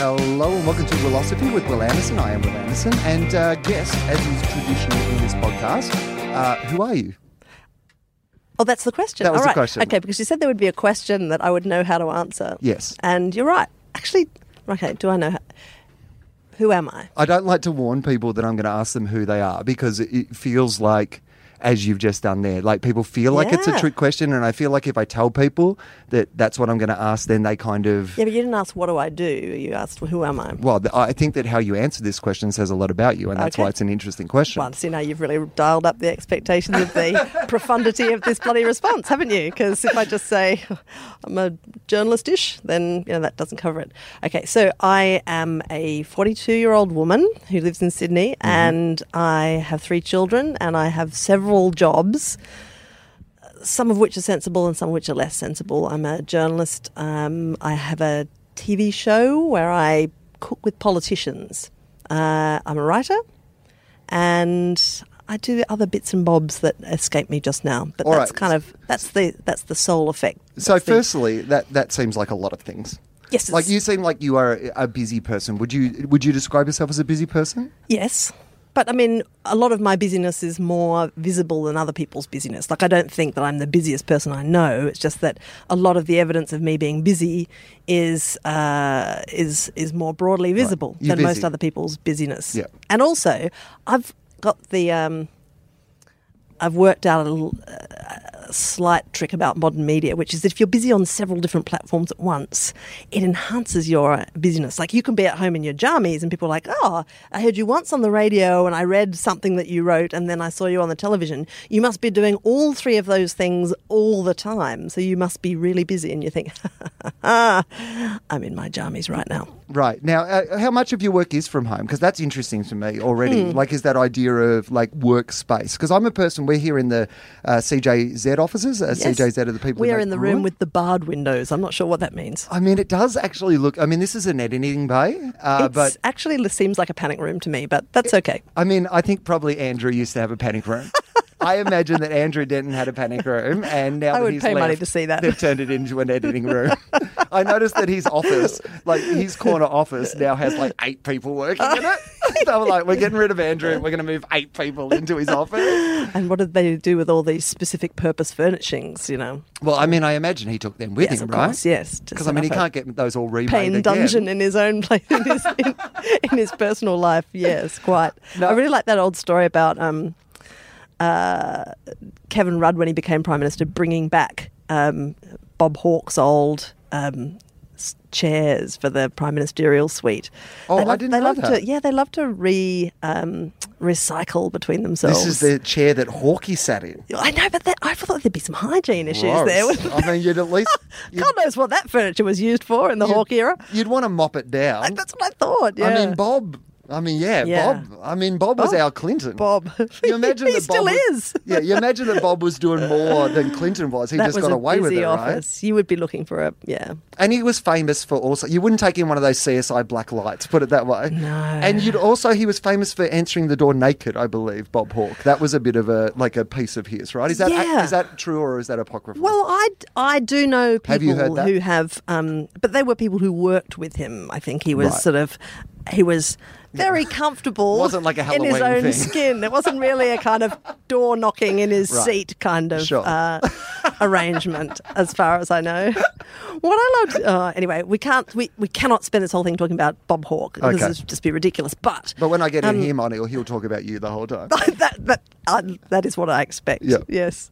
Hello and welcome to Willosophy with Will Anderson. I am Will Anderson, and guest, as is traditional in this podcast, who are you? Oh, that's the question. That was All the right. question. Okay, because you said there would be a question that I would know how to answer. Yes. And you're right. Actually, okay, do I know who am I? I don't like to warn people that I'm going to ask them who they are because it feels like, as you've just done there, like people feel like it's a Yeah. trick question, and I feel like if I tell people that that's what I'm going to ask, then they kind of... Yeah, but you didn't ask what do I do. You asked who am I? Well, I think that how you answer this question says a lot about you, and that's Okay. why it's an interesting question. Well, see, now you've really dialed up the expectations of the profundity of this bloody response, haven't you? Because if I just say I'm a journalist-ish, then that doesn't cover it. Okay, so I am a 42-year-old woman who lives in Sydney, and I have 3 children, and I have several jobs, some of which are sensible and some of which are less sensible. I'm a journalist. I have a TV show where I cook with politicians. I'm a writer, and I do other bits and bobs that escape me just now. But All that's right. kind of that's the sole effect. So That's the- firstly, that seems like a lot of things. yes, Like you seem like you are a busy person. Would you describe yourself as a busy person? yes. But I mean, a lot of my busyness is more visible than other people's busyness. Like, I don't think that I'm the busiest person I know. It's just that a lot of the evidence of me being busy is more broadly visible You're than most busy. other people's busyness. Yeah. And also, I've got the I've worked out a slight trick about modern media, which is that if you're busy on several different platforms at once, it enhances your busyness. Like, you can be at home in your jammies and people are like, oh, I heard you once on the radio and I read something that you wrote and then I saw you on the television. You must be doing all 3 of those things all the time. So you must be really busy. And you think, I'm in my jammies right now. Right. Now, how much of your work is from home? Because that's interesting to me already. Like, is that idea of, like, workspace? Because I'm a person, we're here in the CJZ offices. Yes. CJZ are the people We who are make in the Gruen. room with the barred windows. I'm not sure what that means. I mean, it does actually look... I mean, this is an editing bay, but... Actually seems like a panic room to me, but that's okay. I mean, I think probably Andrew used to have a panic room. I imagine that Andrew Denton had a panic room, and now I that would he's pay money left, to see that. they've turned it into an editing room. I noticed that his office, like his corner office, now has like 8 people working in it. So we're like, we're getting rid of Andrew. We're going to move 8 people into his office. And what did they do with all these specific purpose furnishings, Well, I mean, I imagine he took them with Yes, him, of right? course, yes. to Because set I mean, he up a can't get those all remade pain again. dungeon in his own place, in his personal life. Yes, quite. No. I really like that old story about Kevin Rudd when he became Prime Minister, bringing back Bob Hawke's old chairs for the prime ministerial suite. Oh, They I didn't know that. They love to recycle between themselves. This is the chair that Hawkeye sat in. I know, but I thought there'd be some hygiene issues Gross. there. I mean, you'd at least... God knows what that furniture was used for in the Hawke era. You'd want to mop it down. That's what I thought. Yeah. I mean, Bob. Yeah. Bob. I mean, Bob was our Clinton. Bob. You imagine he that Bob still was, is. Yeah, you imagine that Bob was doing more than Clinton was. He That just was got a away with busy it, office. You would be looking for right? And he was famous for also... You wouldn't take in one of those CSI black lights, put it that way. No. And he was famous for answering the door naked, I believe, Bob Hawke. That was a bit of a piece of his, right? Is that true or is that apocryphal? Well, I do know people Have you heard that? who have, but they were people who worked with him. I think he was Right. he was very comfortable. It wasn't like a in Halloween his own thing. skin. It wasn't really a kind of door knocking in his Right. seat kind of Sure. arrangement, as far as I know. What I loved, anyway, we cannot spend this whole thing talking about Bob Hawke. Okay. This would just be ridiculous. But But when I get him on, he'll talk about you the whole time. that is what I expect. Yeah. Yes.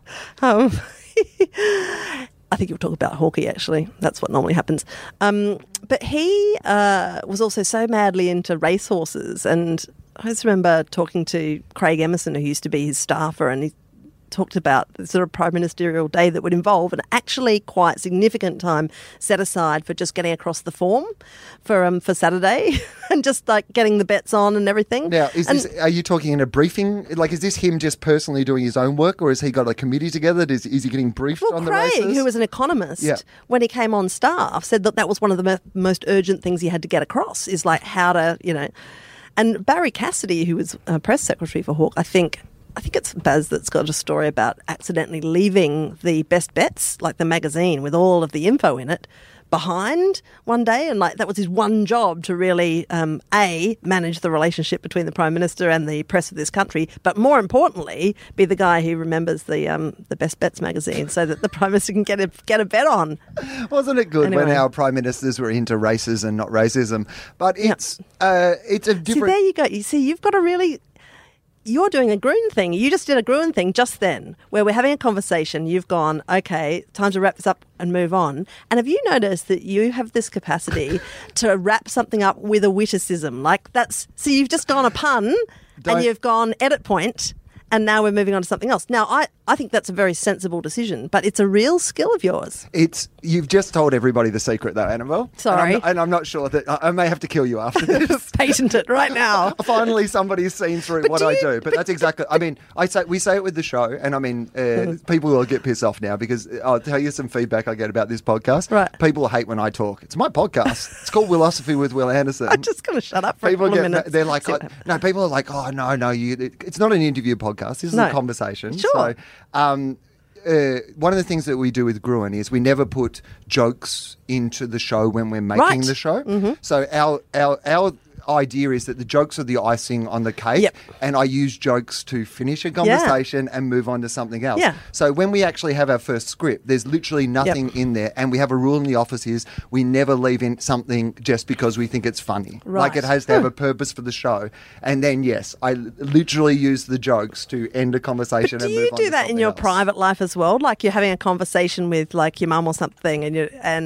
I think you'll talk about Hawkeye, actually. That's what normally happens. But he was also so madly into racehorses. And I just remember talking to Craig Emerson, who used to be his staffer, and he talked about the sort of prime ministerial day that would involve an actually quite significant time set aside for just getting across the form for Saturday and just like getting the bets on and everything. Now, are you talking in a briefing? Like, is this him just personally doing his own work, or has he got a committee together? Is he getting briefed on the Craig, races? who was an economist, Yeah. when he came on staff, said that was one of the most urgent things he had to get across, is like how to, And Barry Cassidy, who was press secretary for Hawke, I think I think it's Baz that's got a story about accidentally leaving the Best Bets, like the magazine with all of the info in it, behind one day, and like that was his one job to really manage the relationship between the Prime Minister and the press of this country, but more importantly be the guy who remembers the Best Bets magazine so that the Prime Minister can get a bet on. Wasn't it good when our Prime Ministers were into races and not racism? But it's a different... See, there you go. You see, you've got a really... You're doing a Gruen thing. You just did a Gruen thing just then, where we're having a conversation. You've gone, okay, time to wrap this up and move on. And have you noticed that you have this capacity to wrap something up with a witticism? So you've just gone a pun and you've gone edit point, and now we're moving on to something else. Now, I think that's a very sensible decision, but it's a real skill of yours. You've just told everybody the secret, though, Annabelle. Sorry. And I'm not sure that... I may have to kill you after this. Patent it right now. Finally, somebody's seen through what I do. But that's exactly... I mean, we say it with the show, and I mean, people will get pissed off now because I'll tell you some feedback I get about this podcast. Right. People hate when I talk. It's my podcast. It's called Willosophy with Will Anderson. I'm just going to shut up for a couple of minutes. They're like, no, people are like, oh, no, it's not an interview podcast. This is a conversation. Sure. So, one of the things that we do with Gruen is we never put jokes into the show when we're making the show. Mm-hmm. So our idea is that the jokes are the icing on the cake, and I use jokes to finish a conversation and move on to something else. Yeah. So when we actually have our first script, there's literally nothing in there, and we have a rule in the office is we never leave in something just because we think it's funny. Right. Like it has to have a purpose for the show. And then, yes, I literally use the jokes to end a conversation and move on to something else. Do you do that in your private life as well? Like you're having a conversation with like your mum or something and you're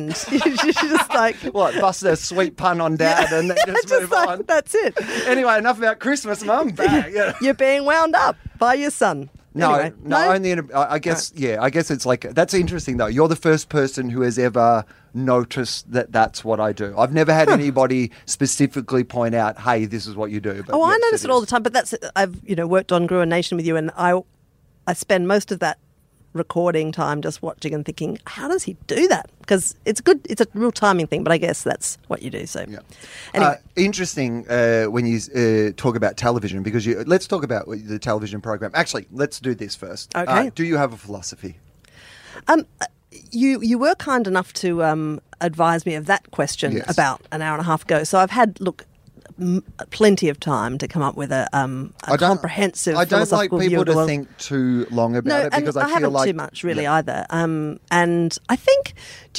just like... What, bust a sweet pun on Dad and then just move on? That's it. Anyway, enough about Christmas, Mum. You're being wound up by your son. No, anyway, only I guess, I guess it's like, that's interesting though. You're the first person who has ever noticed that that's what I do. I've never had anybody specifically point out, hey, this is what you do. But I notice it all the time, but I've worked on Gruen Nation with you, and I spend most of that recording time just watching and thinking, how does he do that? Because it's a real timing thing, but I guess that's what you do. So anyway. Interesting when you talk about television, because let's talk about the television program. Actually, let's do this first. Okay. Do you have a philosophy? You were kind enough to advise me of that question about an hour and a half ago. So I've had plenty of time to come up with a comprehensive philosophical view. I don't like people to think too long about it because I feel like... too much really either. And I think,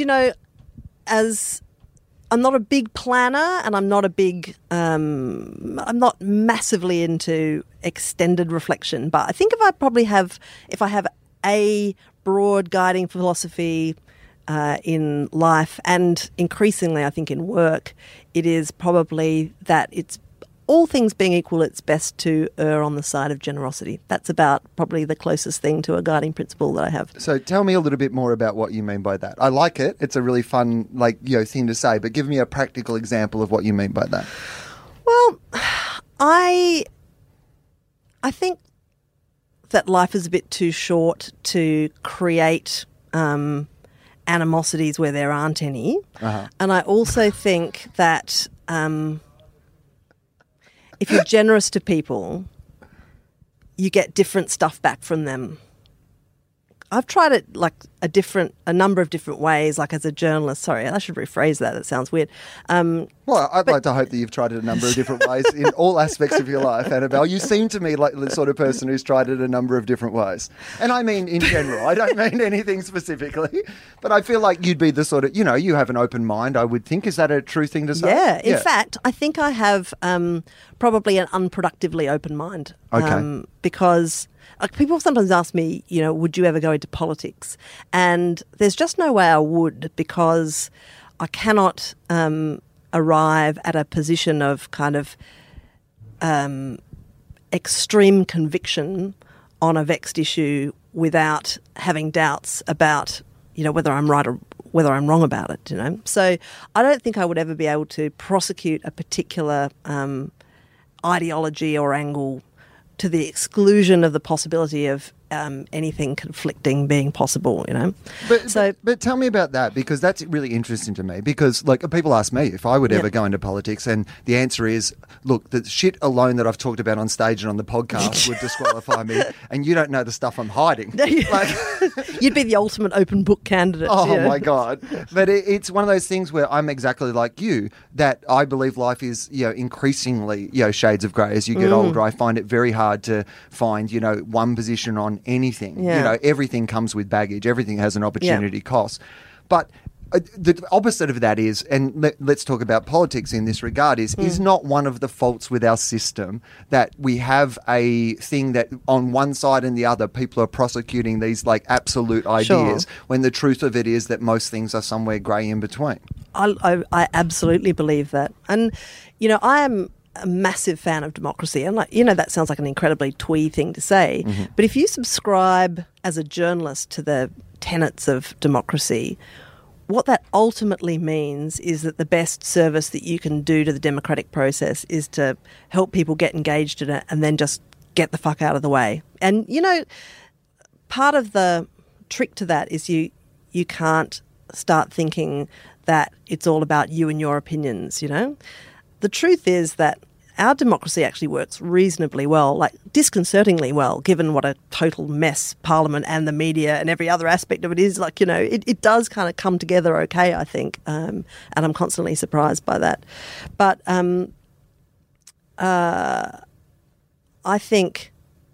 as I'm not a big planner and I'm not a big... I'm not massively into extended reflection, but I think if I have a broad guiding philosophy in life and increasingly I think in work, it is probably that it's all things being equal, it's best to err on the side of generosity. That's about probably the closest thing to a guiding principle that I have. So tell me a little bit more about what you mean by that. I like it. It's a really fun thing to say, but give me a practical example of what you mean by that. Well, I think that life is a bit too short to create animosities where there aren't any. Uh-huh. And I also think that if you're generous to people, you get different stuff back from them. I've tried it a number of different ways, like as a journalist. Sorry, I should rephrase that. That sounds weird. Well, I'd like to hope that you've tried it a number of different ways in all aspects of your life, Annabelle. You seem to me like the sort of person who's tried it a number of different ways. And I mean in general. I don't mean anything specifically. But I feel like you'd be the sort of, you have an open mind, I would think. Is that a true thing to say? Yeah. In fact, I think I have probably an unproductively open mind. Okay. Because... people sometimes ask me, would you ever go into politics? And there's just no way I would, because I cannot arrive at a position of kind of extreme conviction on a vexed issue without having doubts about, whether I'm right or whether I'm wrong about it, So I don't think I would ever be able to prosecute a particular ideology or angle to the exclusion of the possibility of anything conflicting being possible, you know. But tell me about that, because that's really interesting to me. Because like people ask me if I would ever go into politics, and the answer is, look, the shit alone that I've talked about on stage and on the podcast would disqualify me, and you don't know the stuff I'm hiding. Like, you'd be the ultimate open book candidate. Oh my God! But it's one of those things where I'm exactly like you, that I believe life is increasingly shades of grey as you get older. I find it very hard to find one position on anything. Everything comes with baggage. Everything has an opportunity cost. But the opposite of that is, and let's talk about politics in this regard, is not one of the faults with our system that we have a thing that on one side and the other people are prosecuting these like absolute ideas when the truth of it is that most things are somewhere grey in between. I absolutely believe that. And, I am a massive fan of democracy. And that sounds like an incredibly twee thing to say. Mm-hmm. But if you subscribe as a journalist to the tenets of democracy, what that ultimately means is that the best service that you can do to the democratic process is to help people get engaged in it and then just get the fuck out of the way. And, part of the trick to that is you can't start thinking that it's all about you and your opinions, The truth is that our democracy actually works reasonably well, like disconcertingly well, given what a total mess Parliament and the media and every other aspect of it is. Like, it does kind of come together okay, I think, and I'm constantly surprised by that. But I think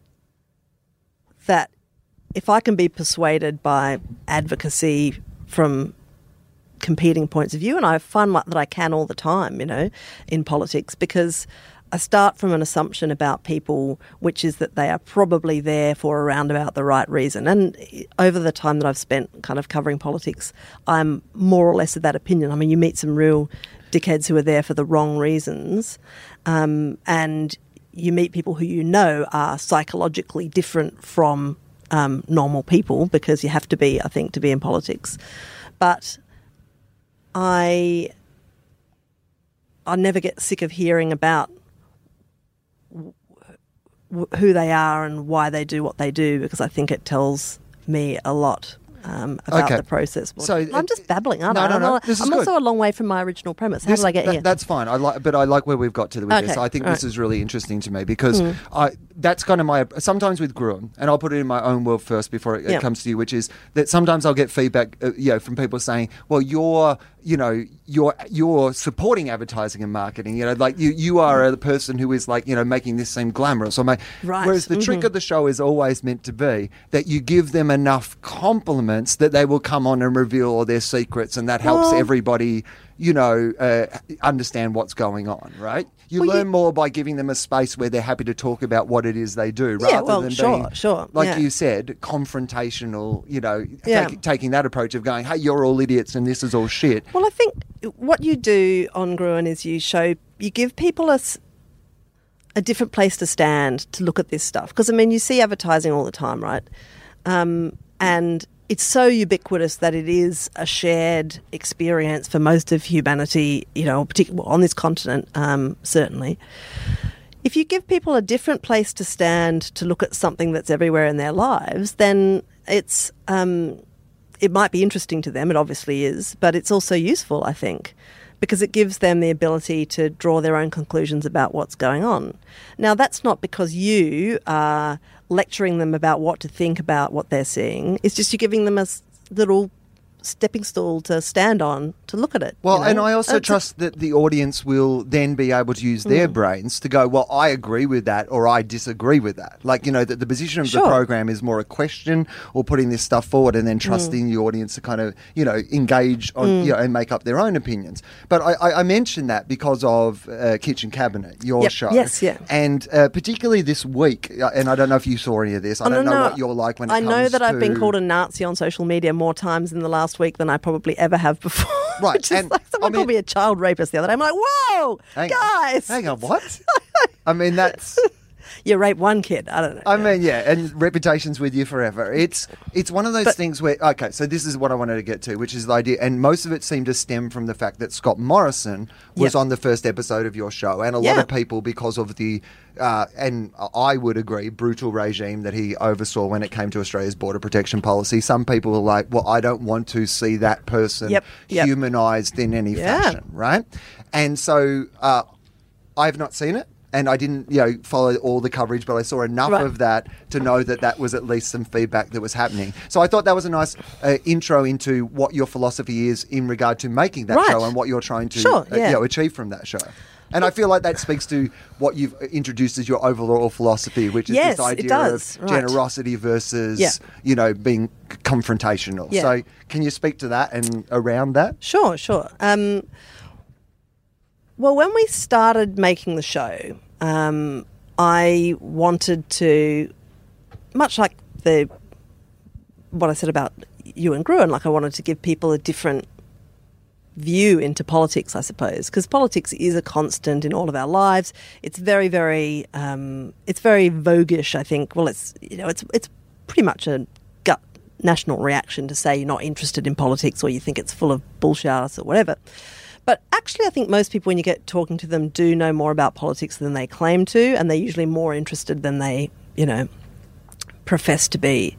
that if I can be persuaded by advocacy from competing points of view, and I find that I can all the time, in politics, because I start from an assumption about people, which is that they are probably there for around about the right reason. And over the time that I've spent kind of covering politics, I'm more or less of that opinion. I mean, you meet some real dickheads who are there for the wrong reasons, and you meet people who are psychologically different from normal people, because you have to be, I think, to be in politics. But I never get sick of hearing about who they are and why they do what they do, because I think it tells me a lot about the process. So I'm just babbling, aren't I? No, I'm also a long way from my original premise. How did I get here? That's fine. I like where we've got to with this. I think this is really interesting to me, because that's kind of my, sometimes with Gruen, and I'll put it in my own world first before it comes to you, which is that sometimes I'll get feedback, from people saying, well, you're supporting advertising and marketing, like you are the person who is like, making this seem glamorous. Right. Whereas the trick of the show is always meant to be that you give them enough compliments that they will come on and reveal all their secrets, and that helps everybody, understand what's going on, right? You learn more by giving them a space where they're happy to talk about what it is they do, rather than being, like you said, confrontational, taking that approach of going, hey, you're all idiots and this is all shit. Well, I think what you do on Gruen is you give people a different place to stand to look at this stuff. Because, I mean, you see advertising all the time, right? And it's so ubiquitous that it is a shared experience for most of humanity, particularly on this continent, certainly. If you give people a different place to stand to look at something that's everywhere in their lives, then it might be interesting to them. It obviously is, but it's also useful, I think, because it gives them the ability to draw their own conclusions about what's going on. Now, that's not because you are lecturing them about what to think about what they're seeing. It's just you're giving them a little stepping stool to stand on to look at it. Well, and I also trust that the audience will then be able to use their brains to go, well, I agree with that or I disagree with that. Like, that the position of the program is more a question or putting this stuff forward and then trusting the audience to kind of, engage on, and make up their own opinions. But I mentioned that because of Kitchen Cabinet, your show. Yes, yeah. And particularly this week, and I don't know if you saw any of this. I don't know what you're like when it comes to... I know that I've been called a Nazi on social media more times in the last week than I probably ever have before. Right. Which is like someone called me a child rapist the other day. I'm like, whoa, guys. Hang on, what? I mean, that's... You rape one kid. I don't know. I mean, yeah, and reputation's with you forever. It's one of those things where, okay, so this is what I wanted to get to, which is the idea, and most of it seemed to stem from the fact that Scott Morrison was on the first episode of your show, and a lot of people, because of the, and I would agree, brutal regime that he oversaw when it came to Australia's border protection policy, some people were like, well, I don't want to see that person humanised in any fashion, right? And so I've not seen it. And I didn't, follow all the coverage, but I saw enough of that to know that that was at least some feedback that was happening. So I thought that was a nice intro into what your philosophy is in regard to making that show and what you're trying to achieve from that show. And I feel like that speaks to what you've introduced as your overall philosophy, which is this idea of generosity versus, being confrontational. Yeah. So can you speak to that and around that? Sure. Well, when we started making the show, I wanted to, much like what I said about you and Gruen, like I wanted to give people a different view into politics, I suppose, because politics is a constant in all of our lives. It's very, very, it's very voguish, I think. Well, it's pretty much a gut national reaction to say you're not interested in politics or you think it's full of bullshit or whatever. But actually, I think most people, when you get talking to them, do know more about politics than they claim to, and they're usually more interested than they, profess to be.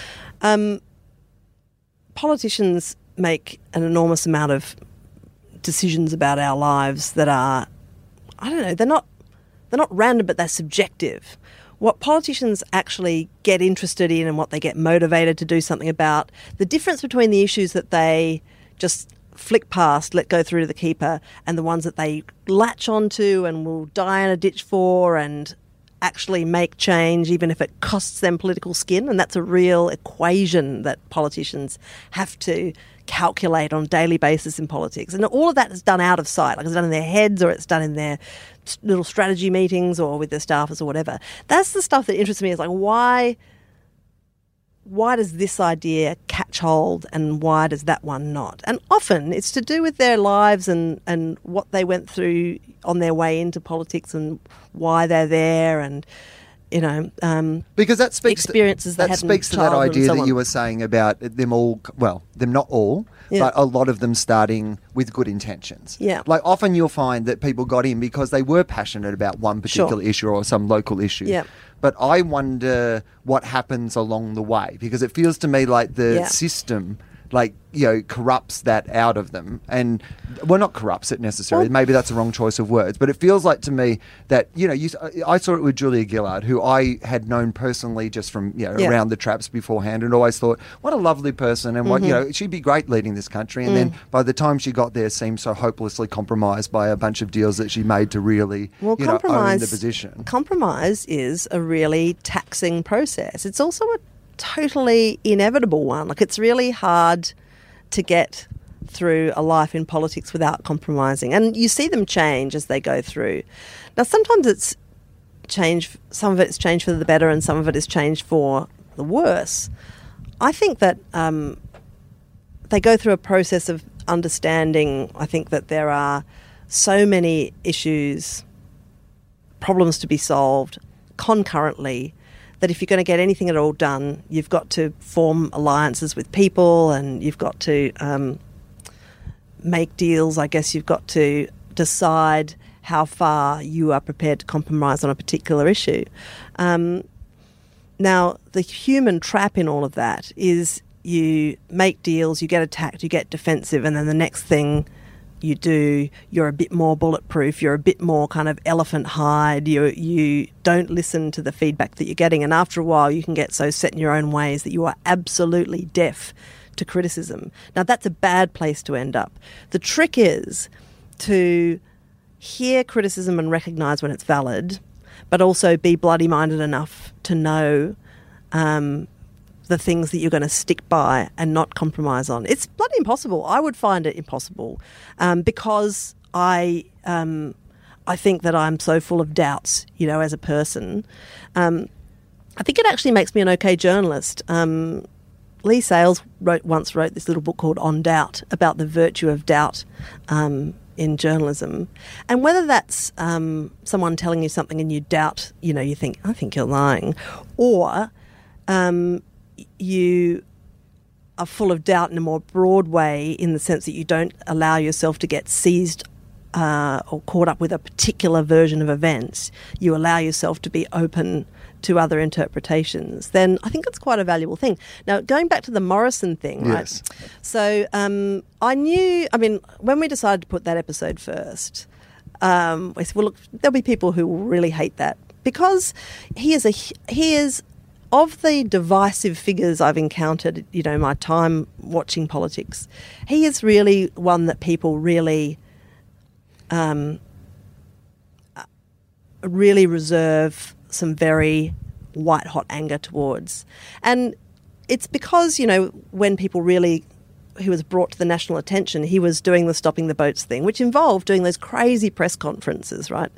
Politicians make an enormous amount of decisions about our lives that are, I don't know, they're not random, but they're subjective. What politicians actually get interested in and what they get motivated to do something about, the difference between the issues that they just flick past, let go through to the keeper, and the ones that they latch onto and will die in a ditch for and actually make change even if it costs them political skin. And that's a real equation that politicians have to calculate on a daily basis in politics. And all of that is done out of sight, like it's done in their heads or it's done in their little strategy meetings or with their staffers or whatever. That's the stuff that interests me, is like, why does this idea catch hold and why does that one not? And often it's to do with their lives and what they went through on their way into politics and why they're there, and because that speaks experiences that speaks to that idea that you were saying about them all. Well, them not all, but a lot of them starting with good intentions. Yeah, like often you'll find that people got in because they were passionate about one particular issue or some local issue. Yeah. But I wonder what happens along the way, because it feels to me like the system, corrupts that out of them. And, well, not corrupts it necessarily. Maybe that's a wrong choice of words. But it feels like to me that, I saw it with Julia Gillard, who I had known personally just from, around the traps beforehand, and always thought, what a lovely person, and what, she'd be great leading this country. And then by the time she got there, seemed so hopelessly compromised by a bunch of deals that she made to really, own the position. Compromise is a really taxing process. It's also a totally inevitable one. Like, it's really hard to get through a life in politics without compromising, and you see them change as they go through. Now, sometimes it's change, some of it's changed for the better and some of it is changed for the worse. I think that they go through a process of understanding. I think that there are so many issues, problems to be solved concurrently, that if you're going to get anything at all done, you've got to form alliances with people and you've got to make deals. I guess you've got to decide how far you are prepared to compromise on a particular issue. Now, the human trap in all of that is you make deals, you get attacked, you get defensive, and then the next thing you do, you're a bit more bulletproof, you're a bit more kind of elephant hide, you don't listen to the feedback that you're getting, and after a while you can get so set in your own ways that you are absolutely deaf to criticism. Now, that's a bad place to end up. The trick is to hear criticism and recognise when it's valid, but also be bloody-minded enough to know the things that you're going to stick by and not compromise on. It's bloody impossible. I would find it impossible because I think that I'm so full of doubts, as a person. I think it actually makes me an okay journalist. Lee Sales once wrote this little book called On Doubt, about the virtue of doubt in journalism, and whether that's someone telling you something and you doubt, you think, I think you're lying, or you are full of doubt in a more broad way, in the sense that you don't allow yourself to get seized or caught up with a particular version of events. You allow yourself to be open to other interpretations, then I think it's quite a valuable thing. Now, going back to the Morrison thing, right? Yes. So when we decided to put that episode first, we said, well, look, there'll be people who will really hate that, because he is of the divisive figures I've encountered, my time watching politics, he is really one that people really reserve some very white-hot anger towards. And it's because, when people really, he was brought to the national attention, he was doing the stopping the boats thing, which involved doing those crazy press conferences, right,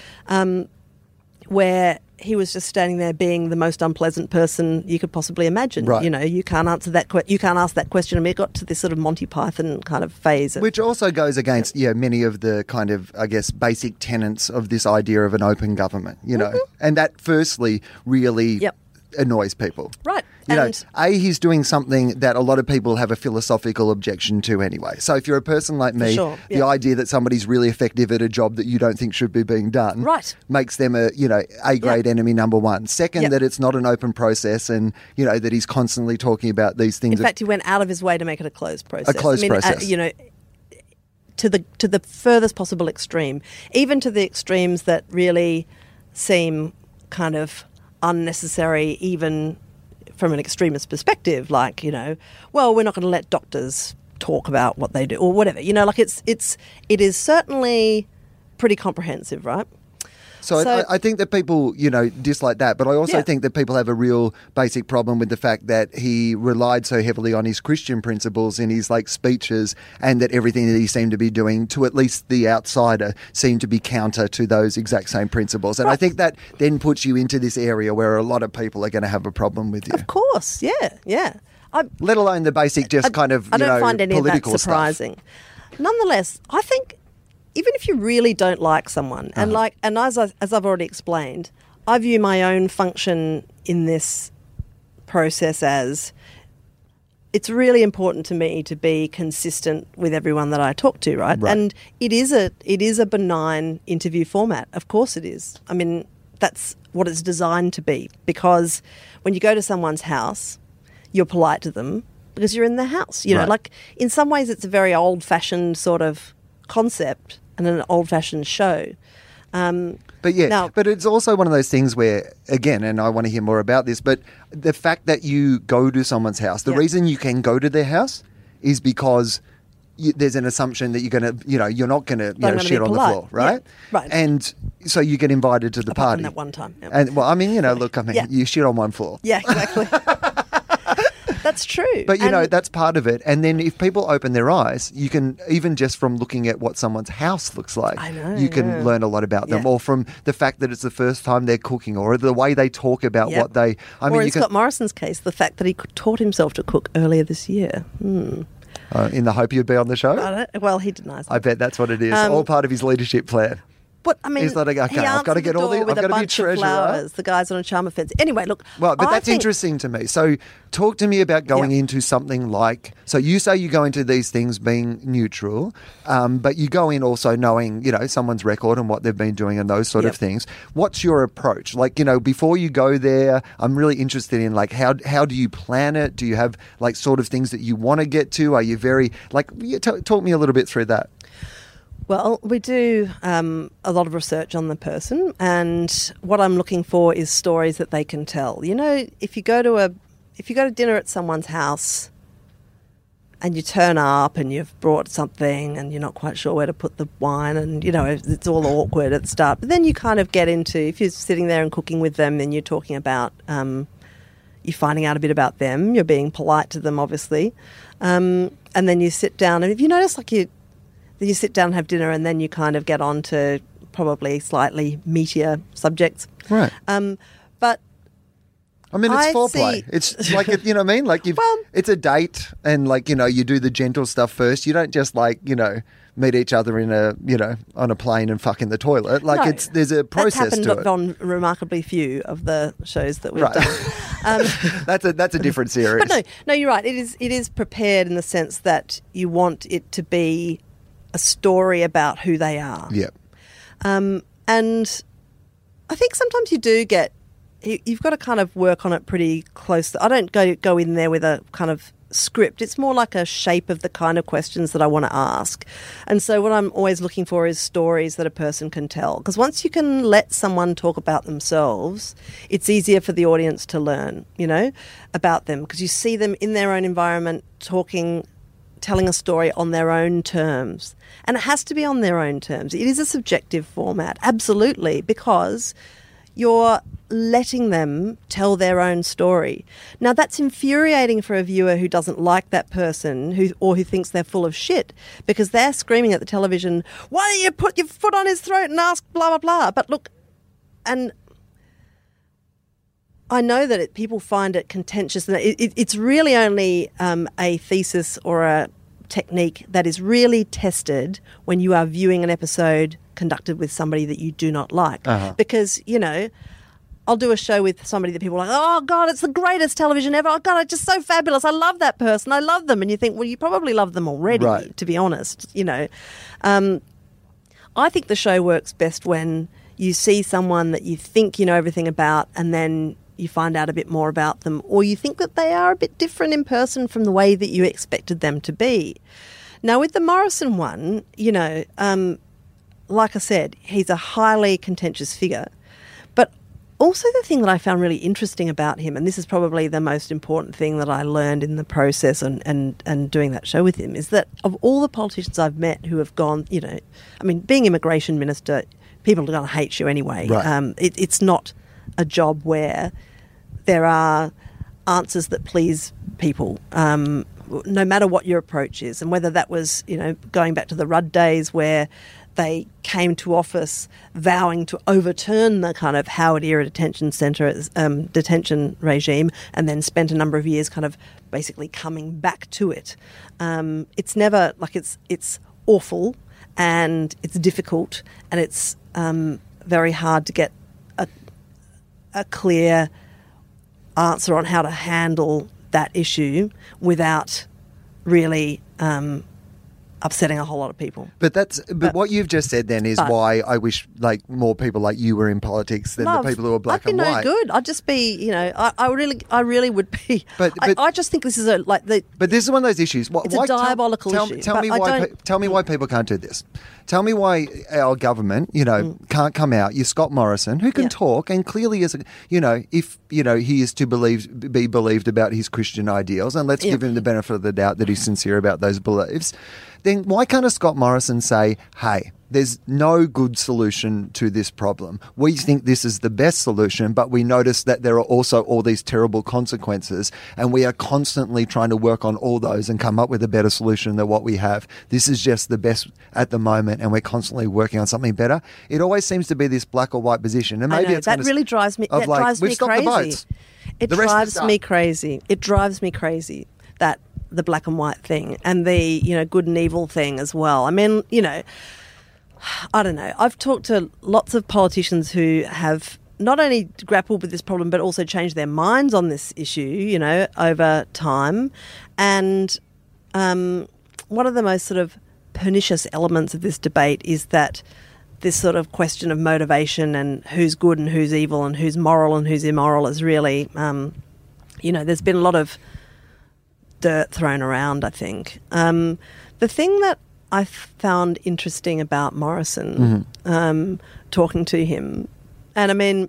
where he was just standing there being the most unpleasant person you could possibly imagine. Right. You can't answer that. You can't ask that question. And we got to this sort of Monty Python kind of phase, which also goes against many of the kind of, I guess, basic tenets of this idea of an open government. And that firstly really annoys people. Right. He's doing something that a lot of people have a philosophical objection to anyway. So if you're a person like me, the idea that somebody's really effective at a job that you don't think should be being done makes them a grade enemy number one. Second, that it's not an open process, and that he's constantly talking about these things. In fact, he went out of his way to make it a closed process. A closed process. To the furthest possible extreme, even to the extremes that really seem kind of unnecessary, even from an extremist perspective, like, well, we're not going to let doctors talk about what they do or whatever. It is certainly pretty comprehensive, right? So I think that people, dislike that, but I also think that people have a real basic problem with the fact that he relied so heavily on his Christian principles in his speeches, and that everything that he seemed to be doing, to at least the outsider, seemed to be counter to those exact same principles. And I think that then puts you into this area where a lot of people are going to have a problem with you. Of course, yeah. Let alone the basic I don't find any of that surprising. Stuff. Nonetheless, I think even if you really don't like someone, and as I've already explained, I view my own function in this process as it's really important to me to be consistent with everyone that I talk to, right? And it is a benign interview format. Of course it is. I mean, that's what it's designed to be, because when you go to someone's house, you're polite to them because you're in their house. In some ways it's a very old-fashioned sort of concept and an old-fashioned show. But it's also one of those things where, again, and I want to hear more about this, but the fact that you go to someone's house, the reason you can go to their house is because there's an assumption that you're going to, you're not going to shit on the floor, right? Yeah, right. And so you get invited to the Apart party. from that one time. Yep. And you shit on one floor. Yeah, exactly. That's true. But, that's part of it. And then if people open their eyes, you can, even just from looking at what someone's house looks like, you can learn a lot about them. Or from the fact that it's the first time they're cooking, or the way they talk about what they... in Scott Morrison's case, the fact that he taught himself to cook earlier this year. In the hope you'd be on the show? Well, he denies that. I bet that's what it is. All part of his leadership plan. But I mean, he's like, okay, I've got to get all these. I've got to be treasurer. Flowers, the guys on a charm offence. Anyway, look. Well, but that's interesting to me. So, talk to me about going into something like. So, you say you go into these things being neutral, but you go in also knowing, someone's record and what they've been doing and those sort of things. What's your approach? Before you go there, I'm really interested in how do you plan it? Do you have sort of things that you want to get to? Are you very talk me a little bit through that. Well, we do a lot of research on the person, and what I'm looking for is stories that they can tell. If you go to dinner at someone's house and you turn up and you've brought something and you're not quite sure where to put the wine, and it's all awkward at the start, but then you kind of get into, if you're sitting there and cooking with them, then you're talking about you're finding out a bit about them, you're being polite to them, obviously, and then you sit down, and if you notice, you sit down and have dinner, and then you kind of get on to probably slightly meatier subjects. Right. But I mean, it's I foreplay. see- It's like, you know what I mean? Like, Well- it's a date and, like, you know, you do the gentle stuff first. You don't just, like, you know, meet each other in a, you know, on a plane and fuck in the toilet. Like, No, there's a process That's to happened it. on remarkably few of the shows that we've Right. done. That's a different series. But no, you're right. It is prepared in the sense that you want it to be a story about who they are. Yeah. And I think sometimes you do get, you've got to kind of work on it pretty closely. I don't go in there with a kind of script. It's more like a shape of the kind of questions that I want to ask. And so what I'm always looking for is stories that a person can tell. Because once you can let someone talk about themselves, it's easier for the audience to learn, you know, about them. Because you see them in their own environment telling a story on their own terms. And it has to be on their own terms. It is a subjective format, absolutely, because you're letting them tell their own story. Now, that's infuriating for a viewer who doesn't like that person or who thinks they're full of shit, because they're screaming at the television, why don't you put your foot on his throat and ask blah, blah, blah. But look, and I know that people find it contentious, and it's really only a thesis or a technique that is really tested when you are viewing an episode conducted with somebody that you do not like. Because, you know, I'll do a show with somebody that people are like, oh, God, it's the greatest television ever. Oh, God, it's just so fabulous. I love that person. I love them. And you think, well, you probably love them already, Right. to be honest, you know. I think the show works best when you see someone that you think you know everything about and then you find out a bit more about them, or you think that they are a bit different in person from the way that you expected them to be. Now, with the Morrison one, you know, like I said, he's a highly contentious figure. But also the thing that I found really interesting about him, and this is probably the most important thing that I learned in the process and doing that show with him, is that of all the politicians I've met who have gone, you know, I mean, being immigration minister, people are going to hate you anyway. Right. It's not a job where there are answers that please people, no matter what your approach is. And whether that was, you know, going back to the Rudd days where they came to office vowing to overturn the kind of Howard-era detention centre, detention regime, and then spent a number of years kind of basically coming back to it. It's never, like, it's awful and it's difficult and it's very hard to get a clear answer on how to handle that issue without really upsetting a whole lot of people. But what you've just said then is why I wish, like, more people like you were in politics than the people who are black and white. I'd be no good. I'd just be, you know, I really would be. But I just think this is But this is one of those issues. It's a diabolical issue. Tell me why people can't do this. Tell me why our government, you know, can't come out. You're Scott Morrison, who can talk and clearly is, you know, if, you know, he is to be believed about his Christian ideals, and let's give him the benefit of the doubt that he's sincere about those beliefs, then why can't a Scott Morrison say, hey, there's no good solution to this problem. We think this is the best solution, but we notice that there are also all these terrible consequences, and we are constantly trying to work on all those and come up with a better solution than what we have. This is just the best at the moment, and we're constantly working on something better. It always seems to be this black or white position, and maybe that really drives me. That drives me crazy. It drives me crazy. It drives me crazy that the black and white thing and the, you know, good and evil thing as well. I mean, you know, I don't know. I've talked to lots of politicians who have not only grappled with this problem but also changed their minds on this issue, you know, over time. And one of the most sort of pernicious elements of this debate is that this sort of question of motivation and who's good and who's evil and who's moral and who's immoral is really, you know, there's been a lot of dirt thrown around, I think. The thing that I found interesting about Morrison, talking to him, and I mean,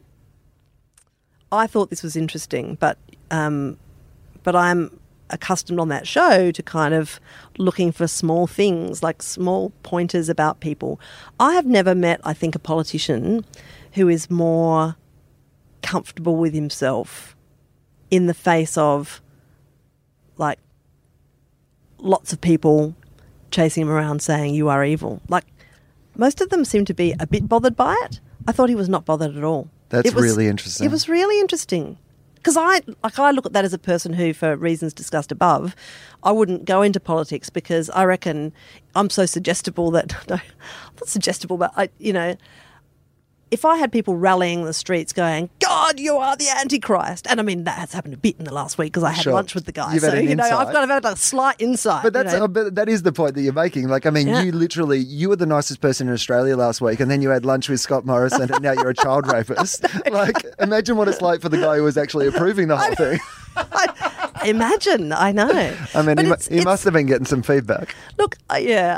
I thought this was interesting, but I'm accustomed on that show to kind of looking for small things, like small pointers about people. I have never met, I think, a politician who is more comfortable with himself in the face of, like, lots of people chasing him around saying you are evil. Like, most of them seem to be a bit bothered by it. I thought he was not bothered at all. That's really interesting. It was really interesting. because I look at that as a person who, for reasons discussed above, I wouldn't go into politics because I reckon I'm so suggestible that no, not suggestible, but if I had people rallying in the streets going, God, you are the Antichrist. And I mean, that has happened a bit in the last week because I had lunch with the guy. You've had an insight. I've kind of had a slight insight. But but that is the point that you're making. Like, I mean, you were the nicest person in Australia last week, and then you had lunch with Scott Morrison, and now you're a child rapist. Like, imagine what it's like for the guy who was actually approving the whole thing. Imagine, I know. I mean, he must have been getting some feedback. Look, I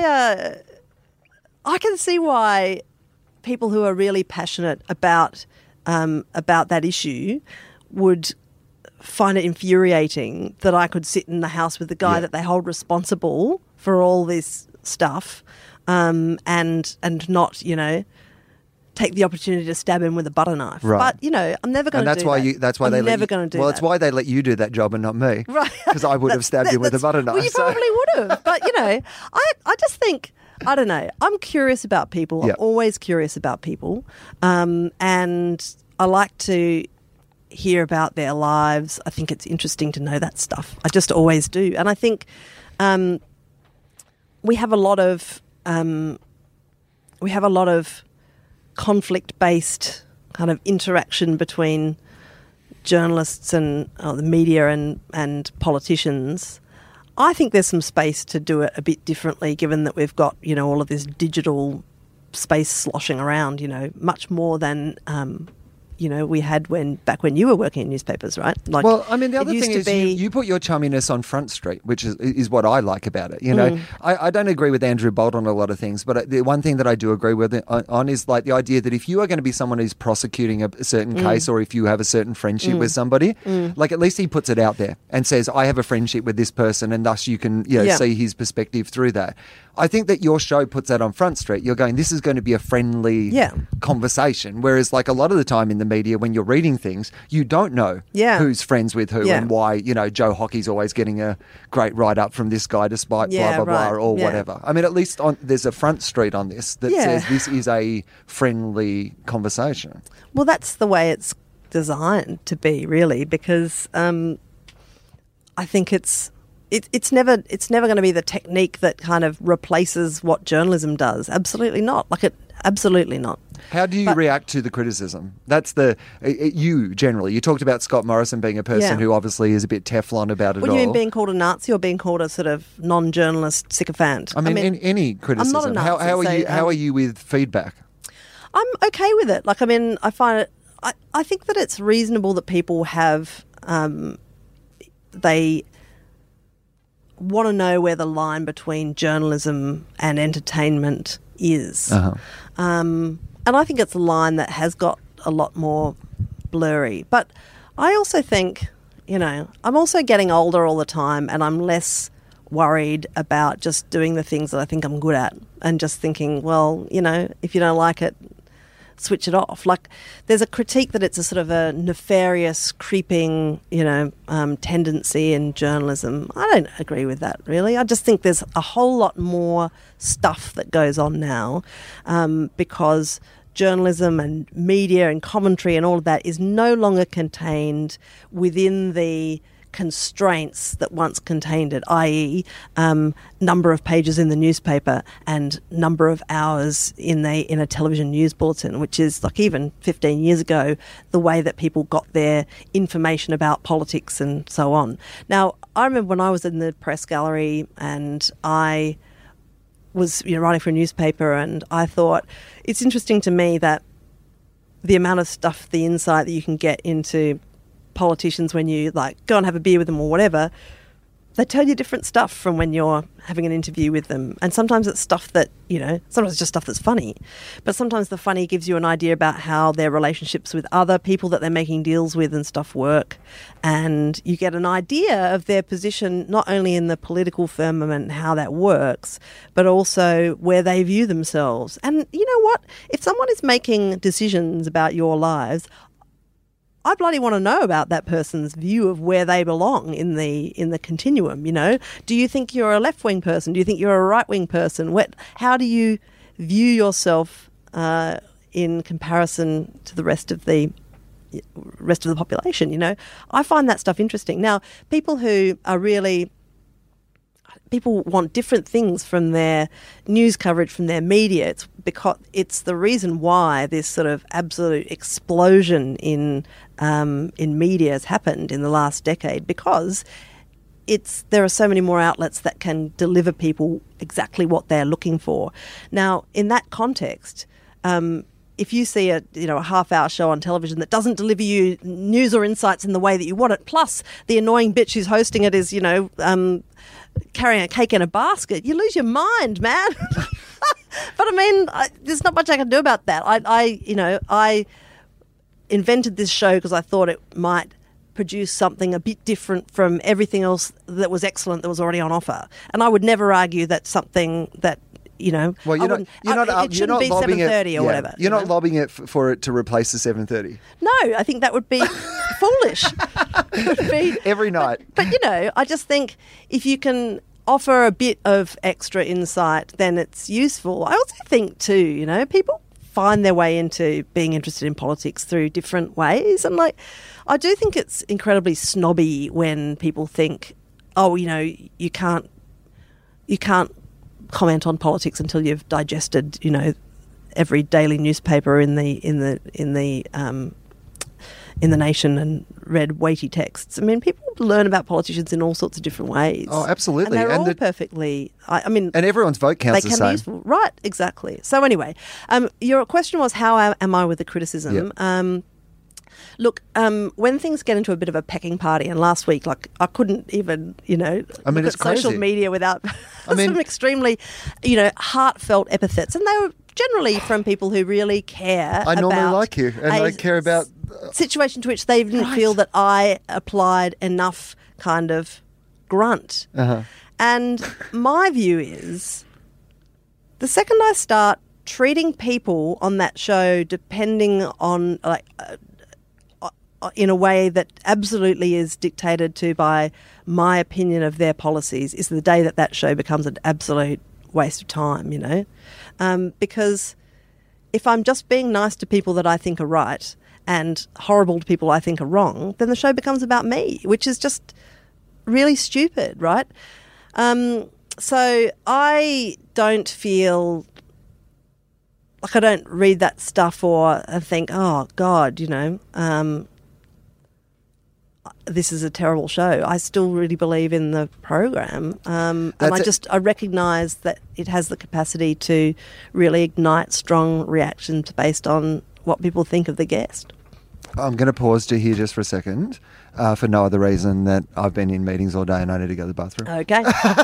can see why people who are really passionate about that issue would find it infuriating that I could sit in the house with the guy that they hold responsible for all this stuff, and not, take the opportunity to stab him with a butter knife. Right. But I'm never going to do that. That's why I'm they never going to do that. Well, it's why they let you do that job and not me. Right. Because I would have stabbed him with a butter knife. Well, you probably would have. But I just think, I don't know. I'm curious about people. I'm always curious about people. And I like to hear about their lives. I think it's interesting to know that stuff. I just always do. And I think we have a lot of conflict-based kind of interaction between journalists and the media and politicians. I think there's some space to do it a bit differently, given that we've got, all of this digital space sloshing around, much more than, we had back when you were working in newspapers, right? Like, well, I mean, the other thing is you put your chumminess on Front Street, which is what I like about it. I don't agree with Andrew Bolt on a lot of things, but the one thing that I do agree with on is like the idea that if you are going to be someone who's prosecuting a certain case, or if you have a certain friendship with somebody, like at least he puts it out there and says, I have a friendship with this person, and thus you can see his perspective through that. I think that your show puts that on Front Street. You're going, this is going to be a friendly conversation. Whereas like a lot of the time in the media, when you're reading things, you don't know who's friends with who and why, Joe Hockey's always getting a great write-up from this guy despite blah, blah, blah, or whatever. I mean, at least there's a Front Street on this that says this is a friendly conversation. Well, that's the way it's designed to be, really, because I think it's never going to be the technique that kind of replaces what journalism does. Absolutely not. Absolutely not. How do you react to the criticism? That's you generally. You talked about Scott Morrison being a person who obviously is a bit Teflon about it all. You mean being called a Nazi or being called a sort of non-journalist sycophant? I mean any criticism. I'm not a Nazi, how are you with feedback? I'm okay with it. I find it. I think that it's reasonable that people have they want to know where the line between journalism and entertainment is. And I think it's a line that has got a lot more blurry. But I also think, I'm also getting older all the time, and I'm less worried about just doing the things that I think I'm good at and just thinking, well, if you don't like it, switch it off. Like, there's a critique that it's a sort of a nefarious, creeping, tendency in journalism. I don't agree with that, really. I just think there's a whole lot more stuff that goes on now because journalism and media and commentary and all of that is no longer contained within the constraints that once contained it, i.e. Number of pages in the newspaper and number of hours in a television news bulletin, which is like even 15 years ago, the way that people got their information about politics and so on. Now, I remember when I was in the press gallery and I was writing for a newspaper, and I thought it's interesting to me that the amount of stuff, the insight that you can get into politicians when you go and have a beer with them or whatever, they tell you different stuff from when you're having an interview with them. And sometimes it's stuff that, sometimes it's just stuff that's funny. But sometimes the funny gives you an idea about how their relationships with other people that they're making deals with and stuff work. And you get an idea of their position, not only in the political firmament and how that works, but also where they view themselves. And you know what? If someone is making decisions about your lives, I bloody want to know about that person's view of where they belong in the continuum, Do you think you're a left-wing person? Do you think you're a right-wing person? How do you view yourself in comparison to the rest of the rest of the population, you know. I find that stuff interesting. Now, people want different things from their news coverage, from their media. It's because it's the reason why this sort of absolute explosion in media has happened in the last decade, because there are so many more outlets that can deliver people exactly what they're looking for. Now, in that context, if you see a half-hour show on television that doesn't deliver you news or insights in the way that you want it, plus the annoying bitch who's hosting it is, carrying a cake in a basket, you lose your mind, man. But I mean, there's not much I can do about that. I invented this show because I thought it might produce something a bit different from everything else that was excellent that was already on offer. And I would never argue that's something that, well, it shouldn't be 7:30 or whatever. You're not lobbying it for it to replace the 7:30. No, I think that would be foolish. It would be, every night. But I just think if you can offer a bit of extra insight, then it's useful. I also think too, people find their way into being interested in politics through different ways, and I do think it's incredibly snobby when people think, you can't comment on politics until you've digested, every daily newspaper in the nation and read weighty texts. I mean, people learn about politicians in all sorts of different ways. Oh, absolutely. And they're all perfectly. And everyone's vote counts the same. They can be useful, right? Exactly. So anyway, your question was, how am I with the criticism? Yep. Look, when things get into a bit of a pecking party, and last week, I couldn't even, look it's at social crazy. Media without some extremely, heartfelt epithets. And they were generally from people who really care I normally like you, and I care about situation to which they didn't feel that I applied enough kind of grunt. Uh-huh. And my view is, the second I start treating people on that show depending on in a way that absolutely is dictated to by my opinion of their policies, is the day that show becomes an absolute waste of time, because if I'm just being nice to people that I think are right and horrible to people I think are wrong, then the show becomes about me, which is just really stupid, right? So I don't feel like I don't read that stuff or think, oh, God, this is a terrible show. I still really believe in the program. And I recognise that it has the capacity to really ignite strong reactions based on what people think of the guest. I'm going to pause to here just for a second for no other reason that I've been in meetings all day and I need to go to the bathroom. Okay.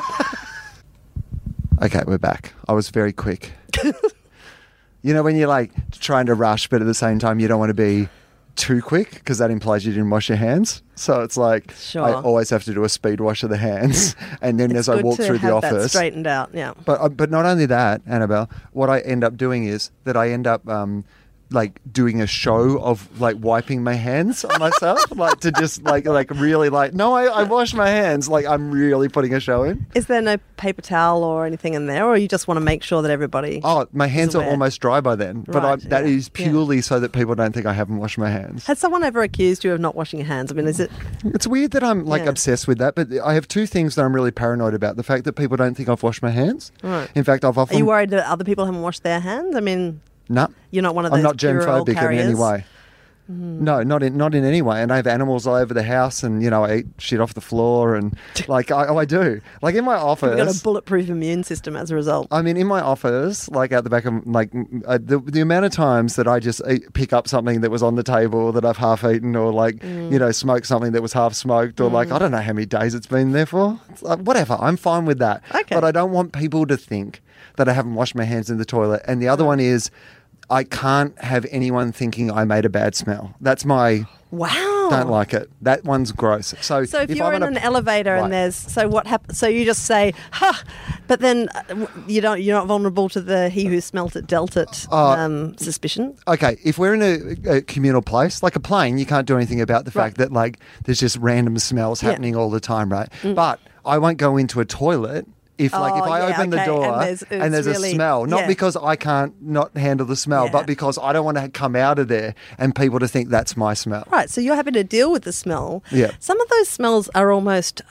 Okay, we're back. I was very quick. When you're trying to rush, but at the same time you don't want to be too quick because that implies you didn't wash your hands. So it's sure. I always have to do a speed wash of the hands, and then as I walk through the office, that straightened out. Yeah. But not only that, Annabelle, what I end up doing is that I end up doing a show of wiping my hands on myself, to just really no, I wash my hands. I'm really putting a show in. Is there no paper towel or anything in there, or you just want to make sure that everybody? Oh, my hands are almost dry by then, but that is purely so that people don't think I haven't washed my hands. Has someone ever accused you of not washing your hands? I mean, is it? It's weird that I'm obsessed with that, but I have two things that I'm really paranoid about: the fact that people don't think I've washed my hands. Right. In fact, I've often. Are you worried that other people haven't washed their hands? I mean. No. You're not one of those. I'm not germphobic in any way. No, not in any way. And I have animals all over the house, and I eat shit off the floor, and I do. In my office, you've got a bulletproof immune system as a result. I mean, in my office, out the back of the amount of times that I just pick up something that was on the table that I've half eaten, or smoke something that was half smoked, or I don't know how many days it's been there for. It's whatever, I'm fine with that. Okay. But I don't want people to think that I haven't washed my hands in the toilet. And the other one is, I can't have anyone thinking I made a bad smell. That's my... Wow. Don't like it. That one's gross. So if you're in an elevator and there's... So what happens? So you just say, ha! But then you're not vulnerable to the he who smelt it dealt it suspicion? Okay, if we're in a communal place, like a plane, you can't do anything about the fact that there's just random smells happening all the time, right? Mm. But I won't go into a toilet if I open the door and there's really, a smell, not yeah. because I can't not handle the smell, Yeah. but because I don't want to come out of there and people to think that's my smell. Right, so you're happy to deal with the smell. Yeah. Some of those smells are almost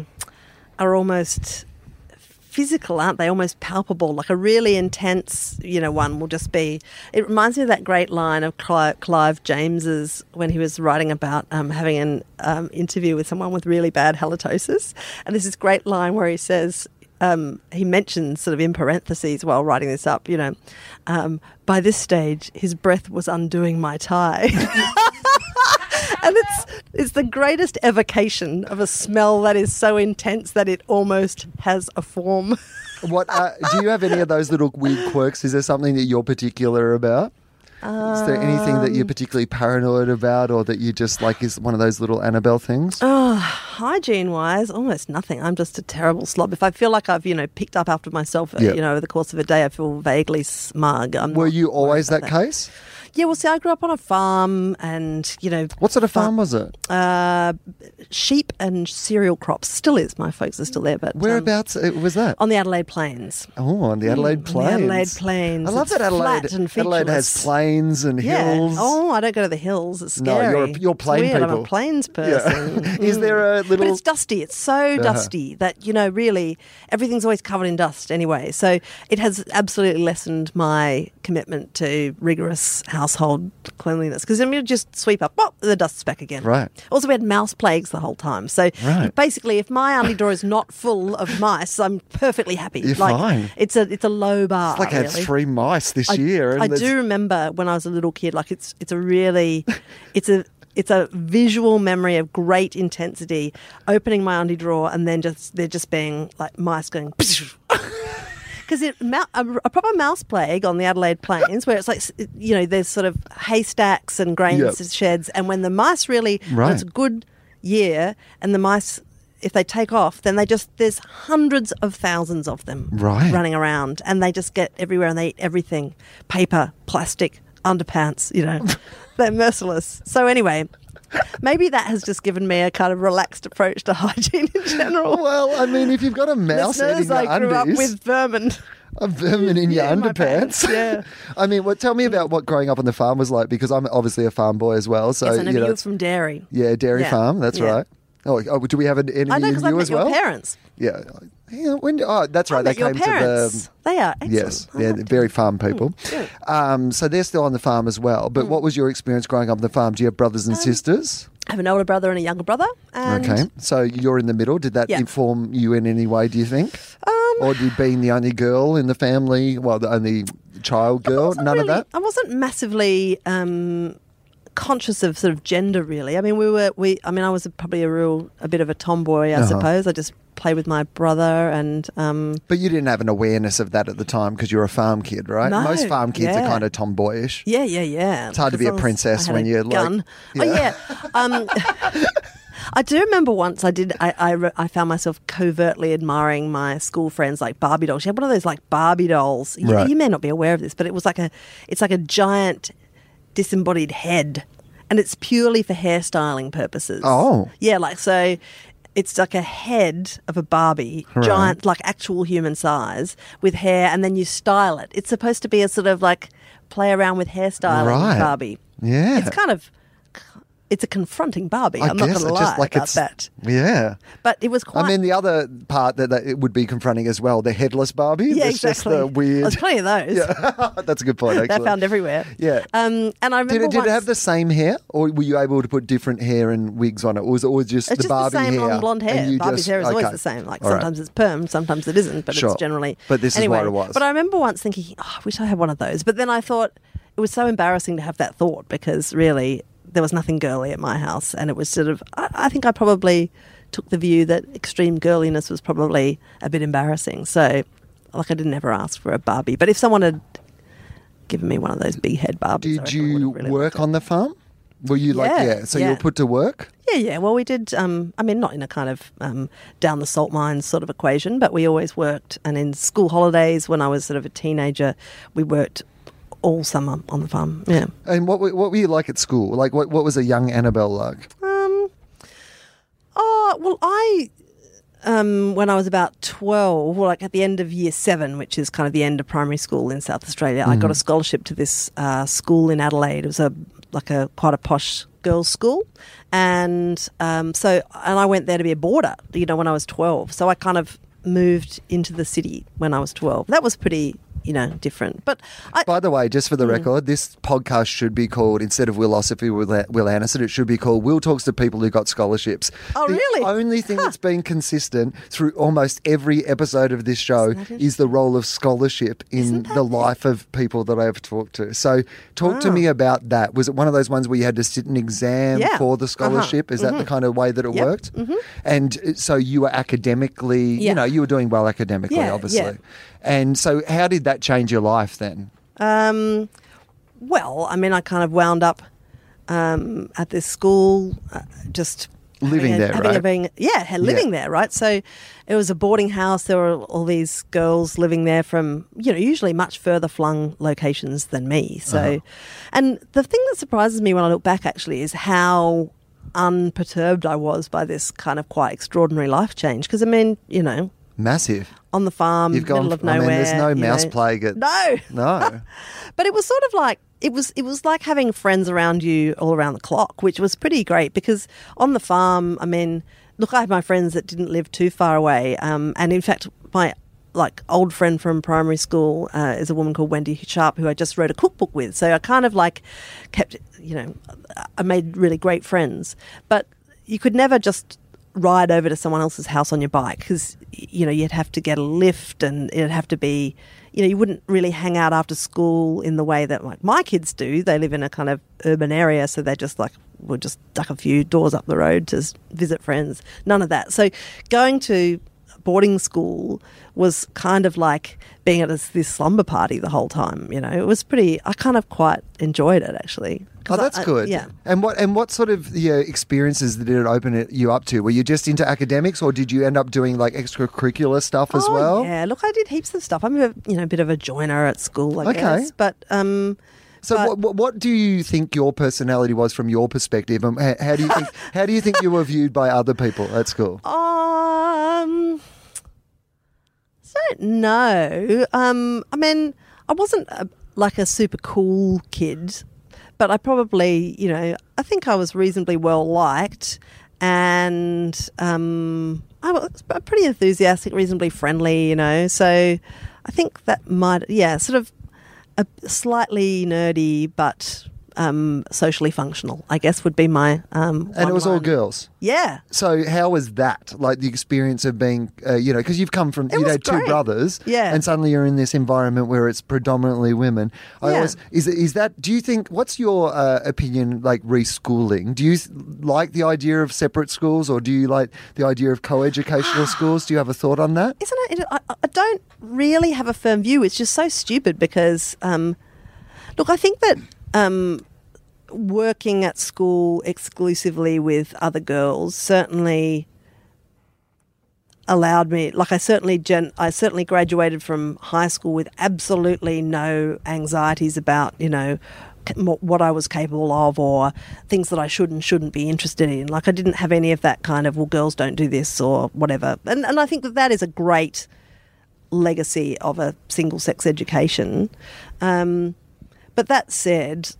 physical, aren't they? Almost palpable. Like a really intense, one will just be. It reminds me of that great line of Clive James's when he was writing about having an interview with someone with really bad halitosis, and there's this great line where he says. He mentions sort of in parentheses while writing this up, by this stage, his breath was undoing my tie. And it's the greatest evocation of a smell that is so intense that it almost has a form. What do you have any of those little weird quirks? Is there something that you're particular about? Is there anything that you're particularly paranoid about or that you just like is one of those little Annabelle things? Oh, hygiene-wise, almost nothing. I'm just a terrible slob. If I feel like I've, picked up after myself, over the course of a day, I feel vaguely smug. Were you always that case? Yeah, well, see, I grew up on a farm and, What sort of farm was it? Sheep and cereal crops. Still is. My folks are still there. But whereabouts was that? On the Adelaide Plains. Oh, on the Adelaide Plains. The Adelaide Plains. I love that Adelaide. Flat and Adelaide has featureless. plains and hills. Oh, I don't go to the hills. It's scary. No, you're plain it's weird. people. I'm a plains person. Yeah. Is there a little... But it's dusty. It's so dusty that, really, everything's always covered in dust anyway. So it has absolutely lessened my commitment to rigorous household cleanliness. Because then you just sweep up, the dust's back again. Right. Also, we had mouse plagues the whole time. So basically, if my auntie drawer is not full of mice, I'm perfectly happy. You're fine. It's a low bar. It's like I had really. 3 mice this year. And I do remember when I was a little kid, like it's a really, it's a visual memory of great intensity, opening my auntie drawer and then there just being like mice going, because a proper mouse plague on the Adelaide Plains where it's like, there's sort of haystacks and grain sheds. And when the mice really, when it's a good year and the mice, if they take off, then there's hundreds of thousands of them running around and they just get everywhere and they eat everything. Paper, plastic, underpants, they're merciless. So anyway, maybe that has just given me a kind of relaxed approach to hygiene in general. Well, I mean, if you've got a mouse eating your I grew undies, up with vermin. A vermin in your underpants. Yeah. I mean, tell me about what growing up on the farm was like, because I'm obviously a farm boy as well. So, yes, I know you're from Dairy. Yeah, Dairy Farm. That's right. Oh, do we have an enemy I know, in because I you met as well? your parents. Yeah. That's right. I They met your came parents. to the. They are excellent. Yes, they're very farm people. So they're still on the farm as well. But what was your experience growing up on the farm? Do you have brothers and sisters? I have an older brother and a younger brother. And Okay, so you're in the middle. Did that inform you in any way, do you think? Or did being the only girl in the family, the only child girl, none of that? I wasn't massively conscious of sort of gender, really. I mean, I was probably a bit of a tomboy, I suppose. I just played with my brother and... But you didn't have an awareness of that at the time because you're a farm kid, right? No, Most farm kids are kind of tomboyish. Yeah. It's hard to be a princess when you're gun. like... I do remember once I found myself covertly admiring my school friends like Barbie dolls. She had one of those like Barbie dolls. You may not be aware of this, but it's like a giant disembodied head, and it's purely for hairstyling purposes. Oh. Yeah, so it's like a head of a Barbie, giant, like actual human size, with hair, and then you style it. It's supposed to be a sort of like play around with hairstyling Barbie. Yeah. It's a confronting Barbie. I'm not going to lie about that. Yeah. But it was quite... I mean, the other part that it would be confronting as well, the headless Barbie. Yeah, It's exactly. just the weird... There's plenty of those. Yeah. That's a good point, actually. They're found everywhere. Yeah. And I remember Did it have the same hair, or were you able to put different hair and wigs on it, or was it always just it's the Barbie hair? It's just the same hair? long blonde hair. Barbie's hair is always the same. Like sometimes it's perm, sometimes it isn't, but it's generally... But this is what it was. But I remember once thinking, I wish I had one of those. But then I thought it was so embarrassing to have that thought because really... there was nothing girly at my house, and it was sort of... I think I probably took the view that extreme girliness was probably a bit embarrassing. So, I didn't ever ask for a Barbie. But if someone had given me one of those big head Barbies... Did you work on the farm? Were you you were put to work? Yeah. Well, we did, not in a kind of down the salt mines sort of equation, but we always worked. And in school holidays, when I was sort of a teenager, we worked all summer on the farm. Yeah. And what were you like at school? Like, what was a young Annabelle like? when I was about 12, well, like at the end of year 7, which is kind of the end of primary school in South Australia, I got a scholarship to this school in Adelaide. It was quite a posh girls' school, and I went there to be a boarder. When I was 12, so I kind of moved into the city when I was 12. That was pretty, different. But by the way, just for the record, this podcast should be called, instead of Willosophy with Will Anderson, it should be called Will Talks to People Who Got Scholarships. Oh, really? The only thing that's been consistent through almost every episode of this show is the role of scholarship in the life of people that I have talked to. So talk to me about that. Was it one of those ones where you had to sit an exam for the scholarship? Is that the kind of way that it worked? Mm-hmm. And so you were academically, you were doing well academically, obviously. Yeah. And so how did that change your life then? Well, I mean, I kind of wound up at this school just living there, living there, right? So it was a boarding house. There were all these girls living there from, usually much further flung locations than me. So, and the thing that surprises me when I look back actually is how unperturbed I was by this kind of quite extraordinary life change. Because, I mean, massive. On the farm, middle of nowhere. There's no mouse plague. No. But it was sort of like, it was like having friends around you all around the clock, which was pretty great because on the farm, I mean, look, I had my friends that didn't live too far away. And in fact, my old friend from primary school is a woman called Wendy Sharp, who I just wrote a cookbook with. So I kind of kept, I made really great friends. But you could never just ride over to someone else's house on your bike because, you'd have to get a lift and it'd have to be, you wouldn't really hang out after school in the way that my kids do. They live in a kind of urban area, so they just will just duck a few doors up the road to visit friends. None of that. So going to boarding school was kind of like being at this slumber party the whole time. It was I kind of quite enjoyed it actually. Oh, that's good. Yeah. And what sort of experiences did it open you up to? Were you just into academics, or did you end up doing extracurricular stuff as well? Yeah, look, I did heaps of stuff. I'm a bit of a joiner at school, I guess. But so what do you think your personality was from your perspective, and how do you think you were viewed by other people at school? I don't know. I mean, I wasn't a super cool kid. But I probably, I think I was reasonably well liked, and I was pretty enthusiastic, reasonably friendly, So I think that might, sort of a slightly nerdy, but socially functional, I guess, would be my and it was all girls. Yeah. So how was that? Like the experience of being, because you've come from, had two brothers, and suddenly you're in this environment where it's predominantly women. Is that? Do you think? What's your opinion? Like reschooling? Do you like the idea of separate schools, or do you like the idea of co-educational schools? Do you have a thought on that? Isn't it? I don't really have a firm view. It's just so stupid because, look, I think that. Working at school exclusively with other girls certainly allowed me, I certainly graduated from high school with absolutely no anxieties about, what I was capable of or things that I should and shouldn't be interested in. I didn't have any of that kind of, well, girls don't do this or whatever. And I think that is a great legacy of a single-sex education. But that said,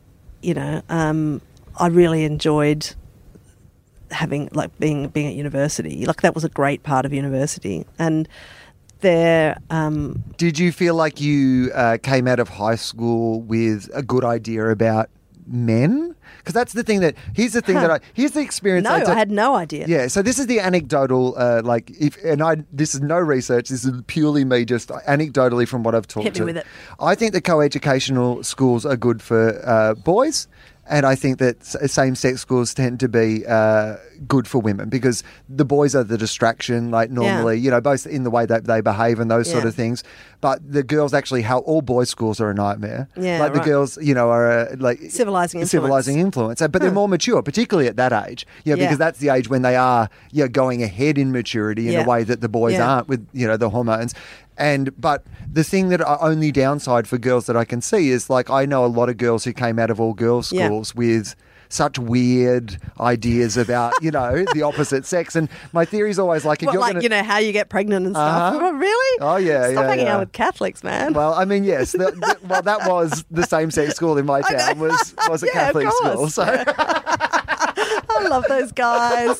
I really enjoyed having being at university. That was a great part of university. And there. Did you feel like you came out of high school with a good idea about men? Because that's the thing here's the experience. No, I had no idea. Yeah, so this is the anecdotal, this is no research, this is purely me just anecdotally from what I've talked to. Hit me with it. I think that co-educational schools are good for boys. And I think that same-sex schools tend to be good for women because the boys are the distraction, normally, both in the way that they behave and those sort of things. But the girls actually, all boys' schools are a nightmare. Yeah, the girls, are civilizing influence. But they're more mature, particularly at that age. Because that's the age when they are going ahead in maturity in a way that the boys aren't with the hormones. But the thing that only downside for girls that I can see is I know a lot of girls who came out of all girls schools with such weird ideas about, the opposite sex. And my theory is always like, if What, you're like, going to... how you get pregnant and stuff? Uh-huh. Really? Oh, yeah, Stop yeah, hanging yeah. out with Catholics, man. Well, I mean, yes. That was the same-sex school in my town was a Yeah, of Catholic school. course. So, I love those guys.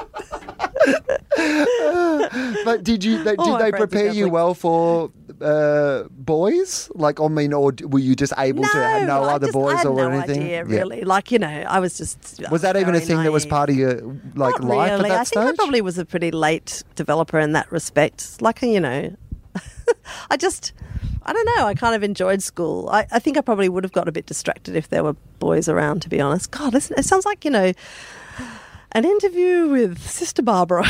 but did they my friends are prepare you Catholic. well for boys? Like, I mean, or were you just able to know I other just- boys I had or no anything? idea, Yeah. really. Like, I was just. Was that even a very thing that was naive. part of your Not life really. at that I stage? think I probably was a pretty late developer in that respect. Like, I don't know. I kind of enjoyed school. I think I probably would have got a bit distracted if there were boys around, to be honest. God, listen, it sounds like, an interview with Sister Barbara.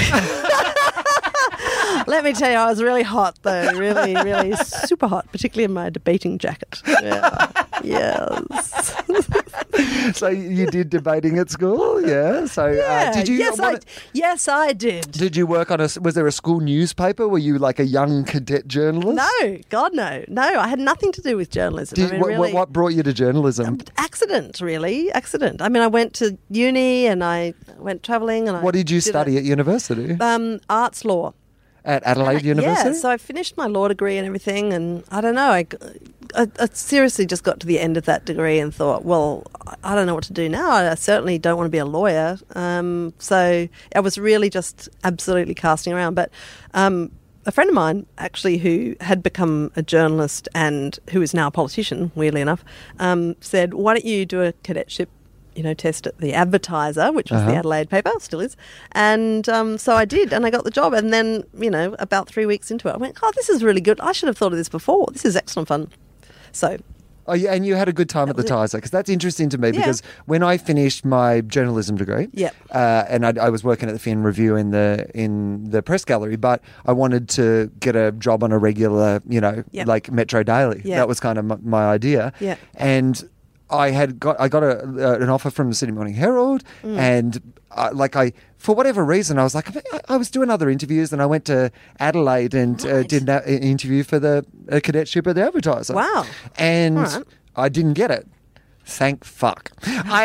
Let me tell you, I was really hot, though. Really, really super hot, particularly in my debating jacket. Yeah. Yes. So you did debating at school, yeah? So did you? Yes, I did. Did you work on was there a school newspaper? Were you like a young cadet journalist? No, God, no. No, I had nothing to do with journalism. What brought you to journalism? Accident, really. Accident. I mean, I went to uni and I went travelling. And What did you study at university? Arts law. At Adelaide University? Yeah, so I finished my law degree and everything, and I don't know, I seriously just got to the end of that degree and thought, well, I don't know what to do now. I certainly don't want to be a lawyer. So I was really just absolutely casting around. But a friend of mine, actually, who had become a journalist and who is now a politician, weirdly enough, said, why don't you do a cadetship test at the Advertiser, which was the Adelaide paper, still is. And so I did, and I got the job. And then, about 3 weeks into it, I went, this is really good. I should have thought of this before. This is excellent fun. So... Oh, yeah, and you had a good time at the Tiser, because that's interesting to me, because when I finished my journalism degree, and I was working at the Fin Review in the press gallery, but I wanted to get a job on a regular, like Metro Daily. Yeah. That was kind of my idea. Yeah. And I got an offer from the Sydney Morning Herald, and for whatever reason, I was like, I was doing other interviews, and I went to Adelaide and did an interview for the cadetship at the Advertiser. Wow. And I didn't get it. Thank fuck.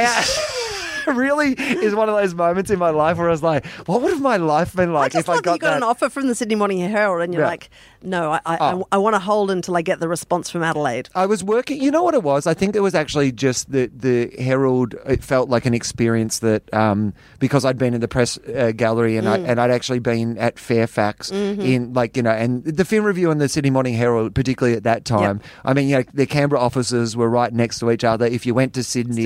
Really is one of those moments in my life where I was like, what would have my life been like if I got you got that? an offer from the Sydney Morning Herald and you're like, no, I want to hold until I get the response from Adelaide. I was working, you know what it was? I think it was actually just the Herald. It felt like an experience that, because I'd been in the press gallery and I'd actually been at Fairfax in and the Fin Review and the Sydney Morning Herald, particularly at that time. Yep. I mean, the Canberra offices were right next to each other. If you went to Sydney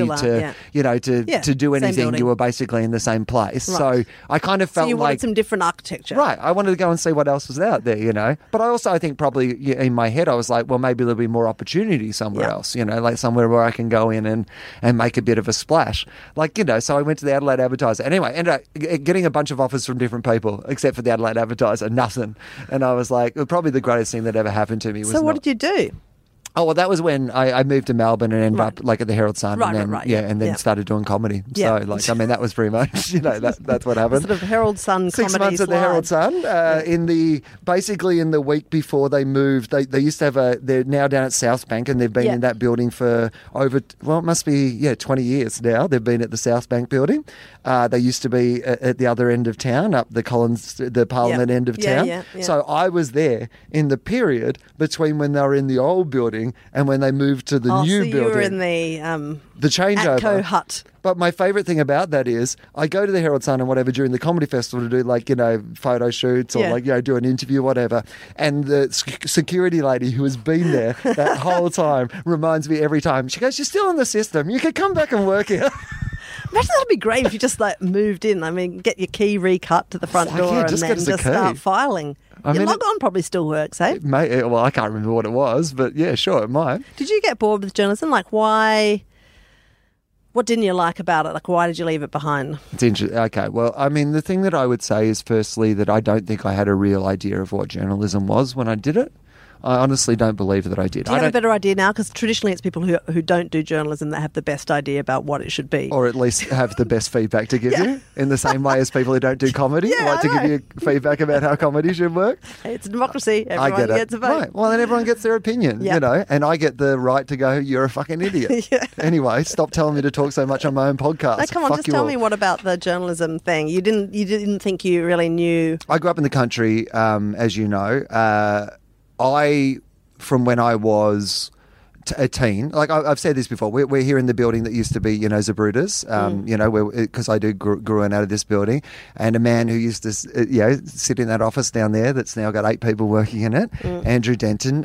to do anything, building. you were basically in the same place. Right. So I kind of felt So you like wanted some different architecture. right. I wanted to go and see what else was out there, But I think probably in my head I was like, well, maybe there'll be more opportunity somewhere else, like somewhere where I can go in and make a bit of a splash. So I went to the Adelaide Advertiser. Anyway, ended up getting a bunch of offers from different people, except for the Adelaide Advertiser, nothing. And I was like, probably the greatest thing that ever happened to me was So what did you do? Oh, well, that was when I moved to Melbourne and ended up at the Herald Sun and then started doing comedy. Yeah. So, that was pretty much, that's what happened. Sort of Herald Sun 6 comedy months at the Herald Sun. In the week before they moved, they used to have they're now down at South Bank, and they've been in that building for it must be 20 years now. They've been at the South Bank building. They used to be at the other end of town, up the Parliament end of town. Yeah. So I was there in the period between when they were in the old building and when they moved to the new building. You were in the changeover. Atco Hut. But my favourite thing about that is I go to the Herald Sun and whatever during the comedy festival to do photo shoots or do an interview, whatever. And the security lady who has been there that whole time reminds me every time. She goes, "You're still in the system. You could come back and work here." Imagine that'd be great if you just moved in. I mean, get your key recut to the front door and then just start filing. Your log-on probably still works, eh? Well, I can't remember what it was, but yeah, sure, it might. Did you get bored with journalism? Why? What didn't you like about it? Why did you leave it behind? It's interesting. Okay, well, I mean, the thing that I would say is firstly that I don't think I had a real idea of what journalism was when I did it. I honestly don't believe that I did. Do you have a better idea now? Because traditionally it's people who don't do journalism that have the best idea about what it should be. Or at least have the best feedback to give you, in the same way as people who don't do comedy like to give you feedback about how comedy should work. It's a democracy. Everyone I get it. gets a vote. Right. Well, then everyone gets their opinion, you know, and I get the right to go, you're a fucking idiot. Anyway, stop telling me to talk so much on my own podcast. No, come on, just tell me what about the journalism thing. You didn't think you really knew. I grew up in the country, as you know. From when I was a teen, like I've said this before, we're here in the building that used to be, Zabruda's, because I grew in out of this building, and a man who used to, sit in that office down there that's now got 8 people working in it, Andrew Denton.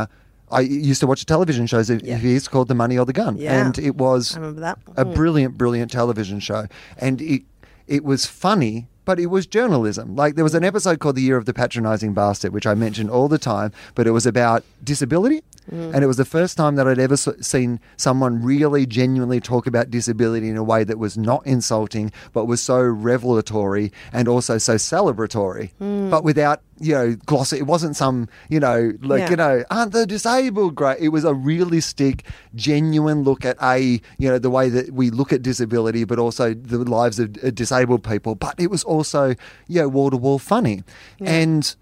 I used to watch television shows of his called The Money or the Gun, and it was I remember that. a brilliant, brilliant television show, and it was funny. But it was journalism. Like, there was an episode called The Year of the Patronising Bastard, which I mention all the time, but it was about disability. And it was the first time that I'd ever seen someone really genuinely talk about disability in a way that was not insulting, but was so revelatory and also so celebratory, but without, glossy. It wasn't some, aren't the disabled great? It was a realistic, genuine look at the way that we look at disability, but also the lives of disabled people. But it was also, wall-to-wall funny. Yeah. And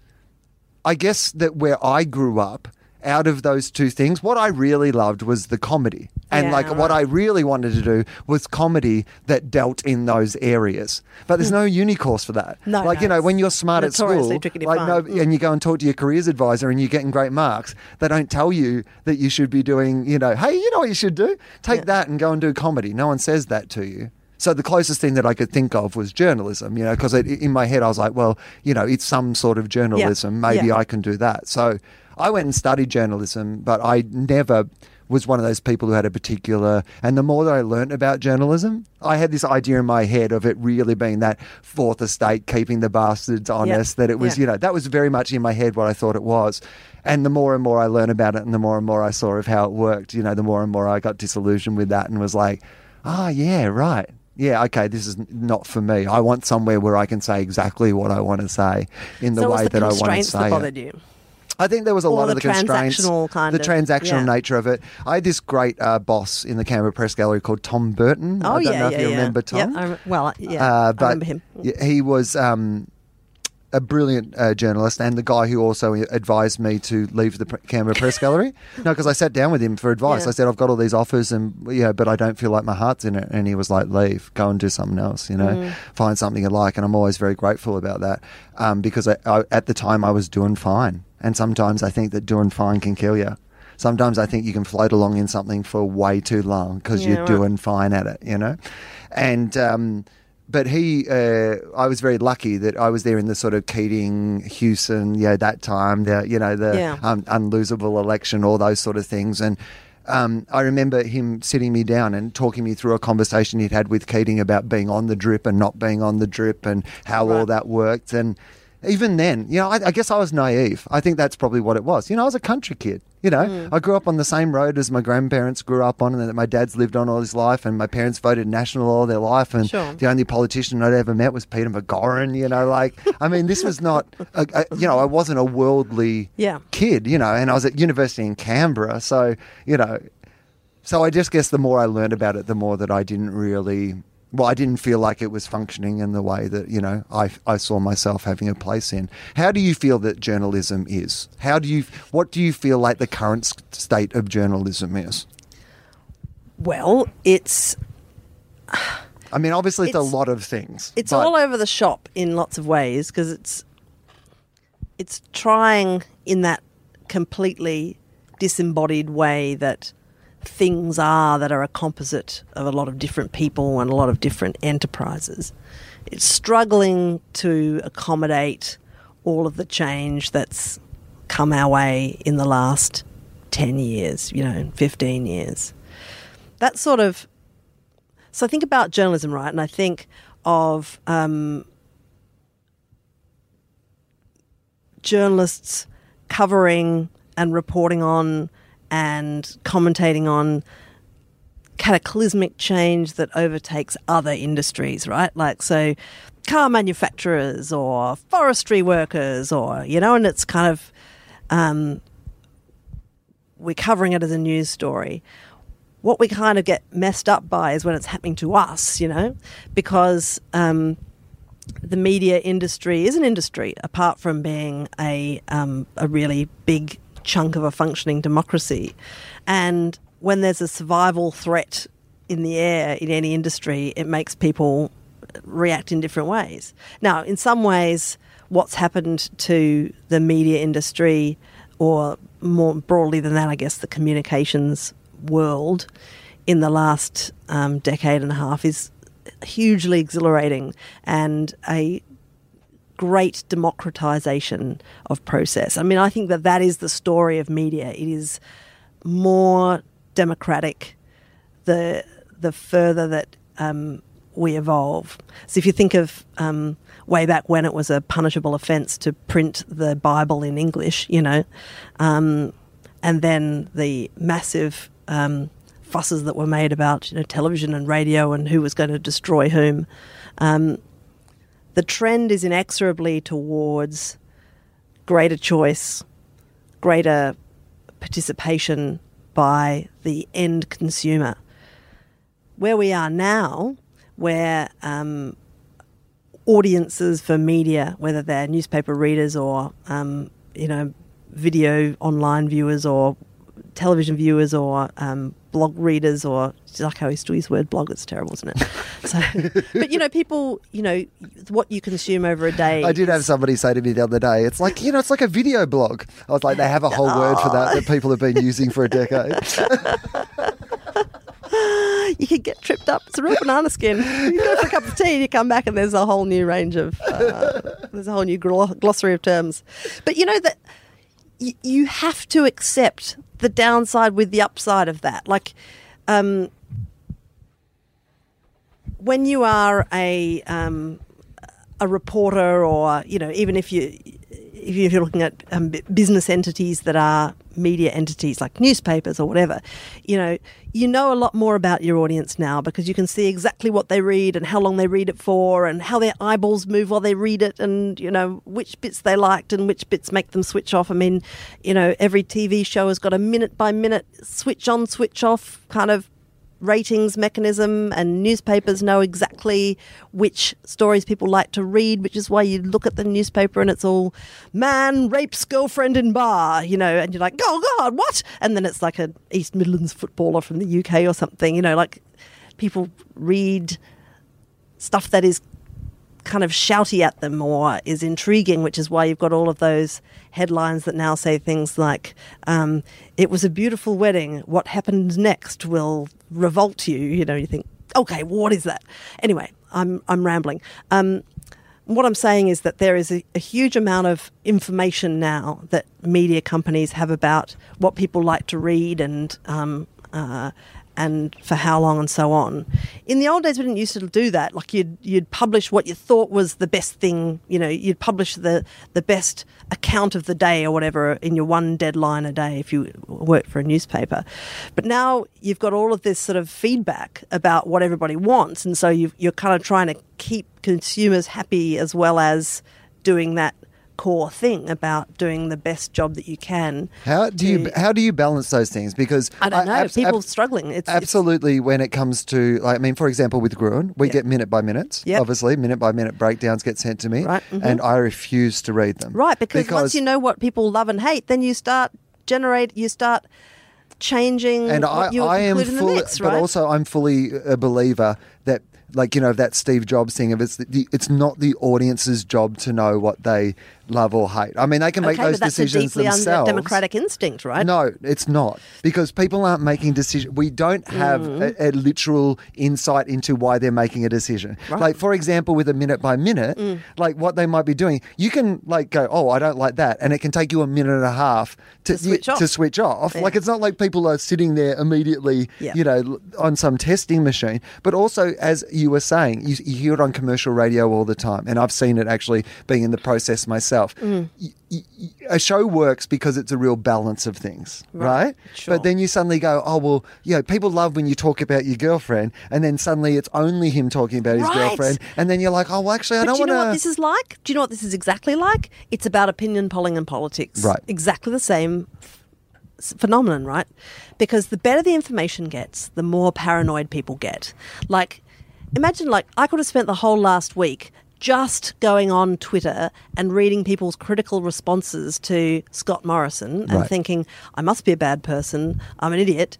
I guess that where I grew up, out of those two things, what I really loved was the comedy. And what I really wanted to do was comedy that dealt in those areas. But there's no uni course for that. No, when you're smart at school, and you go and talk to your careers advisor and you're getting great marks, they don't tell you that you should be doing, hey, you know what you should do? Take that and go and do comedy. No one says that to you. So the closest thing that I could think of was journalism, because in my head I was like, well, it's some sort of journalism. Maybe I can do that. So I went and studied journalism, but I never was one of those people who had a particular... And the more that I learnt about journalism, I had this idea in my head of it really being that fourth estate, keeping the bastards honest, that it was, that was very much in my head what I thought it was. And the more and more I learned about it and the more I saw of how it worked, the more and more I got disillusioned with that and was like, yeah, right. Yeah, okay, this is not for me. I want somewhere where I can say exactly what I want to say in the way that I want to say it. So it was the constraints that bothered you? I think there was a lot of the constraints, the transactional nature of it. I had this great boss in the Canberra Press Gallery called Tom Burton. I don't know if you remember Tom. I remember him. He was a brilliant journalist and the guy who also advised me to leave the Canberra Press Gallery. No, because I sat down with him for advice. I said, I've got all these offers and but I don't feel like my heart's in it. And he was like, leave, go and do something else, find something you like. And I'm always very grateful about that because at the time I was doing fine. And sometimes I think that doing fine can kill you. Sometimes I think you can float along in something for way too long because you're doing fine at it, And but I was very lucky that I was there in the sort of Keating, Hewson, that time, the unlosable election, all those sort of things. And I remember him sitting me down and talking me through a conversation he'd had with Keating about being on the drip and not being on the drip and how all that worked. And even then, I guess I was naive. I think that's probably what it was. I was a country kid. I grew up on the same road as my grandparents grew up on and that my dad's lived on all his life and my parents voted National all their life and the only politician I'd ever met was Peter McGoran, this was not, I wasn't a worldly kid, and I was at university in Canberra. So, so I just guess the more I learned about it, the more that I didn't really... Well, I didn't feel like it was functioning in the way that, I saw myself having a place in. How do you feel that journalism is? What do you feel like the current state of journalism is? Well, it's... obviously it's a lot of things. It's all over the shop in lots of ways because it's trying in that completely disembodied way that things that are a composite of a lot of different people and a lot of different enterprises. It's struggling to accommodate all of the change that's come our way in the last 10 years, 15 years. That sort of... So I think about journalism, right? And I think of journalists covering and reporting on and commentating on cataclysmic change that overtakes other industries, right? Like, so car manufacturers or forestry workers or, and it's kind of we're covering it as a news story. What we kind of get messed up by is when it's happening to us, because the media industry is an industry apart from being a really big chunk of a functioning democracy. And when there's a survival threat in the air in any industry, it makes people react in different ways. Now, in some ways, what's happened to the media industry, or more broadly than that, I guess, the communications world in the last decade and a half is hugely exhilarating and a great democratization of process. I mean, I think that is the story of media. It is more democratic the further that we evolve. So if you think of way back when it was a punishable offence to print the Bible in English, and then the massive fusses that were made about television and radio and who was going to destroy whom. The trend is inexorably towards greater choice, greater participation by the end consumer. Where we are now, where audiences for media, whether they're newspaper readers or video online viewers or television viewers or blog readers, or like how we still use the word blog, it's terrible, isn't it? So, but people, what you consume over a day. I did have somebody say to me the other day, it's like, it's like a video blog. I was like, they have a whole word for that people have been using for a decade. You could get tripped up. It's a real banana skin. You go for a cup of tea and you come back and there's a whole new range of, there's a whole new glossary of terms. But that you have to accept the downside with the upside of that. Like, when you are a reporter, or even if you're looking at business entities that are media entities like newspapers or whatever, you know a lot more about your audience now because you can see exactly what they read and how long they read it for and how their eyeballs move while they read it and, which bits they liked and which bits make them switch off. I mean, every TV show has got a minute-by-minute switch on, switch off kind of ratings mechanism, and newspapers know exactly which stories people like to read, which is why you look at the newspaper and it's all man rapes girlfriend in bar, and you're like, oh God, what? And then it's like an East Midlands footballer from the UK or something, like people read stuff that is kind of shouty at them or is intriguing, which is why you've got all of those headlines that now say things like, it was a beautiful wedding, what happened next will revolt you. You think, okay, what is that? Anyway, I'm rambling. What I'm saying is that there is a huge amount of information now that media companies have about what people like to read and for how long and so on. In the old days, we didn't used to do that. Like you'd publish what you thought was the best thing. You'd publish the best account of the day or whatever in your one deadline a day if you work for a newspaper. But now you've got all of this sort of feedback about what everybody wants, and so you're kind of trying to keep consumers happy as well as doing that core thing about doing the best job that you can. How do you balance those things? Because I don't know. People struggling. Absolutely. When it comes to, for example, with Gruen, we get minute by minutes. Yep. Obviously, minute by minute breakdowns get sent to me, right. Mm-hmm. And I refuse to read them. Right, because once you know what people love and hate, then you start changing and what you include in the mix, right? But also, I'm fully a believer that, that Steve Jobs thing of it's not the audience's job to know what they love or hate. I mean, they can make those decisions themselves. That's a deeply democratic instinct, right? No, it's not, because people aren't making decisions. We don't have a literal insight into why they're making a decision. Right. Like, for example, with a minute by minute, like what they might be doing, you can go, oh, I don't like that, and it can take you a minute and a half to switch off. Yeah. Like, it's not like people are sitting there immediately, on some testing machine. But also, as you were saying, you hear it on commercial radio all the time, and I've seen it actually being in the process myself. A show works because it's a real balance of things, right? Sure. But then you suddenly go, oh, well, people love when you talk about your girlfriend, and then suddenly it's only him talking about his girlfriend, and then you're like, oh, well, actually, I don't want to... Do you know what this is like? Do you know what this is exactly like? It's about opinion polling and politics. Right. Exactly the same phenomenon, right? Because the better the information gets, the more paranoid people get. Like, imagine, like, I could have spent the whole last week just going on Twitter and reading people's critical responses to Scott Morrison and thinking, I must be a bad person, I'm an idiot,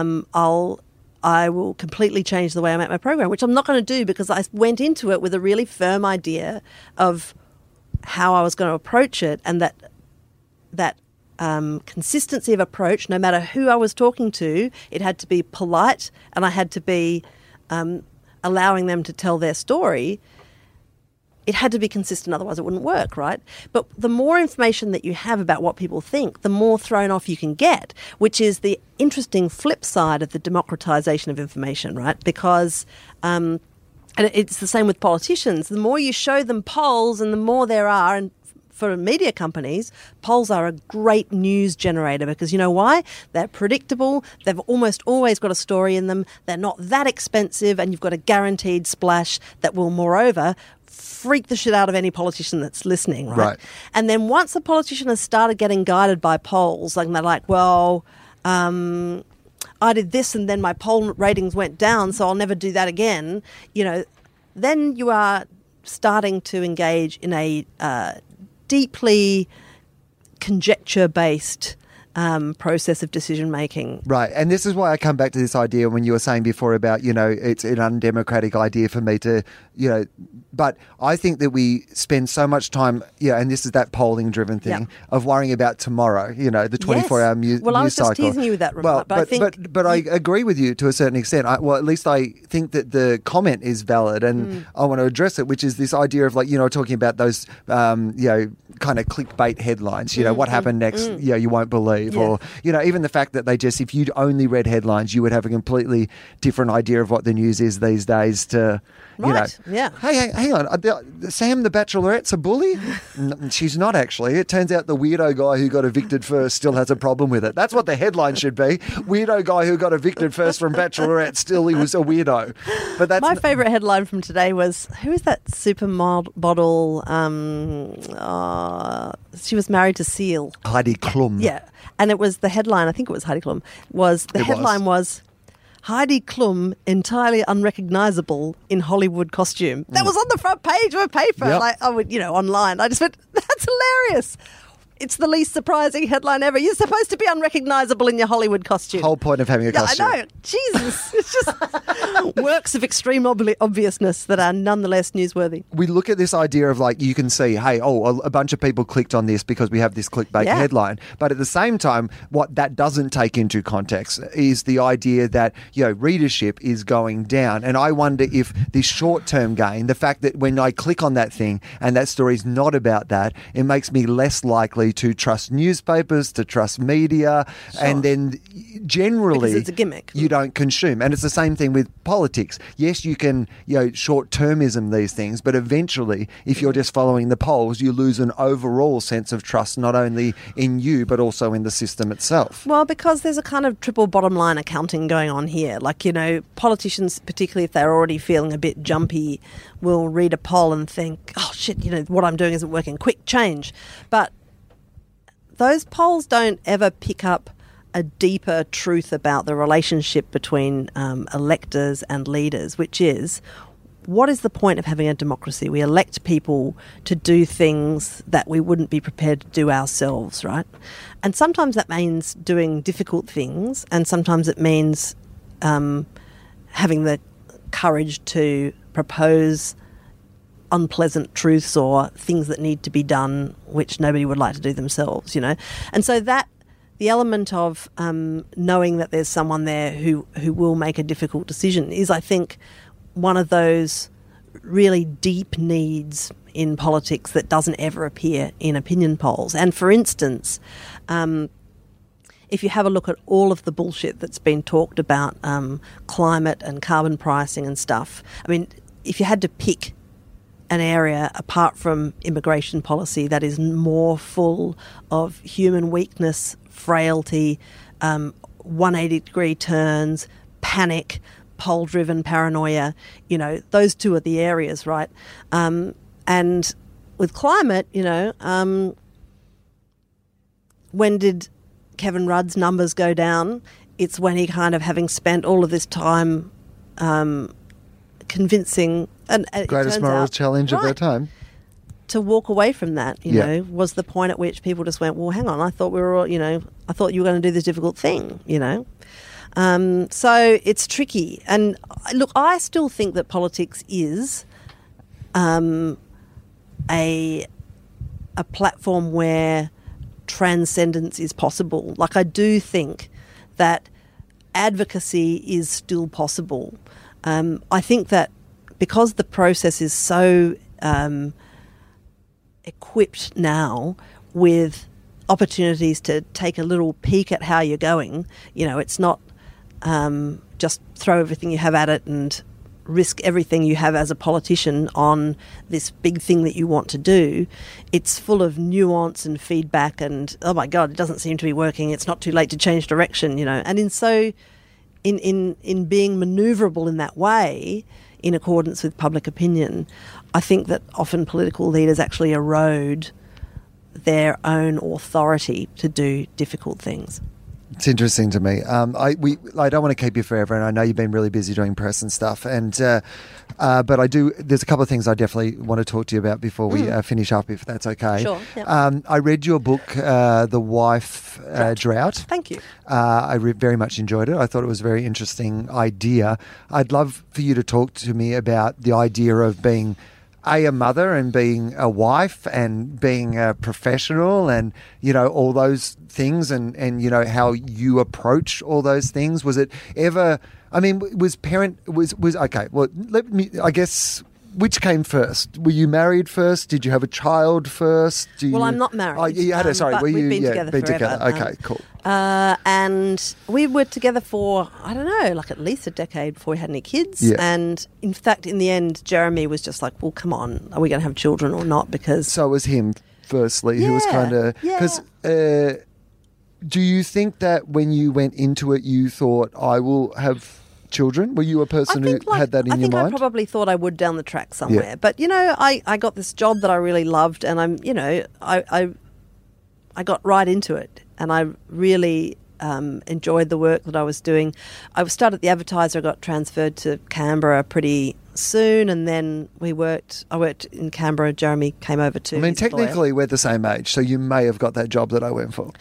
I will completely change the way I make my program, which I'm not going to do because I went into it with a really firm idea of how I was going to approach it, and that consistency of approach, no matter who I was talking to, it had to be polite and I had to be allowing them to tell their story. It had to be consistent, otherwise it wouldn't work, right? But the more information that you have about what people think, the more thrown off you can get, which is the interesting flip side of the democratization of information, right? Because, and it's the same with politicians, the more you show them polls and the more there are, and for media companies, polls are a great news generator because you know why? They're predictable, they've almost always got a story in them, they're not that expensive, and you've got a guaranteed splash that will, moreover, freak the shit out of any politician that's listening, right? And then once a politician has started getting guided by polls, like they're like, well, I did this and then my poll ratings went down, so I'll never do that again, you know, then you are starting to engage in a deeply conjecture-based process of decision making. Right. And this is why I come back to this idea when you were saying before about, you know, it's an undemocratic idea for me to, you know, but I think that we spend so much time, and this is that polling driven thing of worrying about tomorrow, you know, the 24-hour news cycle. Well, I was just teasing you with that remark, but I agree with you to a certain extent. At least I think that the comment is valid and I want to address it, which is this idea of, like, you know, talking about those, kind of clickbait headlines, you know, what happened next, you won't believe. Or, you know, even the fact that if you'd only read headlines, you would have a completely different idea of what the news is these days to, you know. Hey, hang on. Sam the Bachelorette's a bully? She's not, actually. It turns out the weirdo guy who got evicted first still has a problem with it. That's what the headline should be. Weirdo guy who got evicted first from Bachelorette, still he was a weirdo. But that's my favourite headline from today was, who is that supermodel? She was married to Seal. Heidi Klum. Yeah. And it was the headline, I think it was Heidi Klum, was Heidi Klum entirely unrecognisable in Hollywood costume. That was on the front page of a paper, online. I just went, that's hilarious. It's the least surprising headline ever. You're supposed to be unrecognisable in your Hollywood costume. Whole point of having a costume. I know. Jesus. It's just works of extreme obviousness that are nonetheless newsworthy. We look at this idea of, like, you can see, hey, a bunch of people clicked on this because we have this clickbait headline. But at the same time, what that doesn't take into context is the idea that, readership is going down. And I wonder if this short-term gain, the fact that when I click on that thing and that story is not about that, it makes me less likely to trust newspapers, to trust media, and then generally because it's a gimmick. You don't consume. And it's the same thing with politics. Yes, you can, short-termism these things, but eventually, if you're just following the polls, you lose an overall sense of trust, not only in you, but also in the system itself. Well, because there's a kind of triple bottom line accounting going on here. Like, politicians, particularly if they're already feeling a bit jumpy, will read a poll and think, oh, shit, what I'm doing isn't working. Quick change. But those polls don't ever pick up a deeper truth about the relationship between electors and leaders, which is, what is the point of having a democracy? We elect people to do things that we wouldn't be prepared to do ourselves, right? And sometimes that means doing difficult things, and sometimes it means having the courage to propose unpleasant truths or things that need to be done which nobody would like to do themselves, And so that the element of knowing that there's someone there who will make a difficult decision is, I think, one of those really deep needs in politics that doesn't ever appear in opinion polls. And for instance, if you have a look at all of the bullshit that's been talked about, climate and carbon pricing and stuff, I mean, if you had to pick an area apart from immigration policy that is more full of human weakness, frailty, 180-degree turns, panic, poll-driven paranoia, those two are the areas, right? And with climate, when did Kevin Rudd's numbers go down, it's when he kind of, having spent all of this time convincing... and Greatest moral challenge of their time. To walk away from that, you know, was the point at which people just went, well, hang on, I thought we were all, you know, I thought you were going to do this difficult thing, you know. So it's tricky. And look, I still think that politics is a platform where transcendence is possible. Like, I do think that advocacy is still possible. I think that because the process is so equipped now with opportunities to take a little peek at how you're going, you know, it's not just throw everything you have at it and risk everything you have as a politician on this big thing that you want to do. It's full of nuance and feedback and, oh my God, it doesn't seem to be working. It's not too late to change direction, you know. And in being manoeuvrable in that way, in accordance with public opinion, I think that often political leaders actually erode their own authority to do difficult things. It's interesting to me. I don't want to keep you forever, and I know you've been really busy doing press and stuff. And but I do. There's a couple of things I definitely want to talk to you about before we finish up, if that's okay. Sure. Yep. I read your book, The Wife Drought. Thank you. I very much enjoyed it. I thought it was a very interesting idea. I'd love for you to talk to me about the idea of being a mother and being a wife and being a professional and, you know, all those things and you know, how you approach all those things. Was it ever, I mean, was okay, well, I guess, which came first? Were you married first? Did you have a child first? Well, I'm not married. Oh, you had but we've been together forever. Okay, cool. And we were together for, I don't know, like at least a decade before we had any kids. Yeah. And in fact, in the end, Jeremy was just like, well, come on, are we going to have children or not? Because... So it was him, firstly, who was kind of... Because do you think that when you went into it, you thought, I will have children? Were you a person who had that in your mind? I think I probably thought I would down the track somewhere. Yeah. But, you know, I got this job that I really loved and I'm, you know, I got right into it and I really enjoyed the work that I was doing. I started at the Advertiser, I got transferred to Canberra pretty soon and then I worked in Canberra. Jeremy came over too. I mean, technically we're the same age, so you may have got that job that I went for.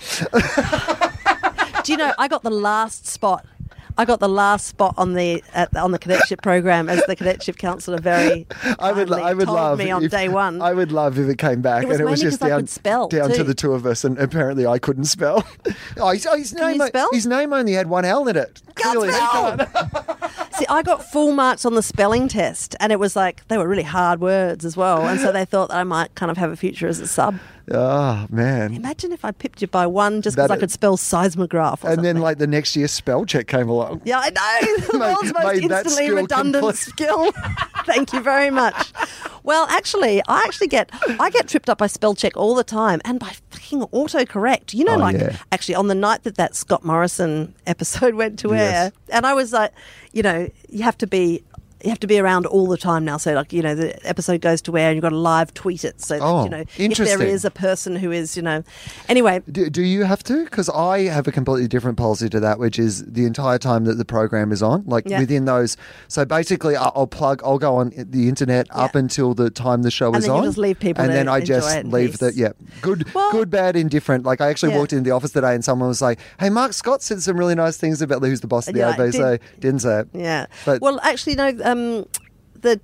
Do you know, I got the last spot on the cadetship program as the cadetship counsellor. Very told me on day one. I would love if it came back and it was just down to the two of us, and apparently I couldn't spell. His name only had one L in it. Clearly, See, I got full marks on the spelling test, and it was like they were really hard words as well, and so they thought I might kind of have a future as a sub. Oh, man. Imagine if I pipped you by one just because I could spell seismograph or something. Then, like, the next year spell check came along. Yeah, I know. The world's most instantly redundant skill. Thank you very much. Well, actually, I get tripped up by spell check all the time and by fucking autocorrect. You know, actually on the night that Scott Morrison episode went to air, and I was like, you know, you have to be around all the time now. So, like, you know, the episode goes to air and you've got to live tweet it. So, that, you know, if there is a person who is, you know... Anyway. Do you have to? Because I have a completely different policy to that, which is the entire time that the program is on. Like, within those... So, basically, I'll go on the internet up until the time the show is on. And then you just leave people and to then I just leave the... Good, bad, indifferent. Like, I actually walked into the office today and someone was like, hey, Mark Scott said some really nice things about who's the boss of the ABC. Didn't say it. Yeah. But, well, actually, no... the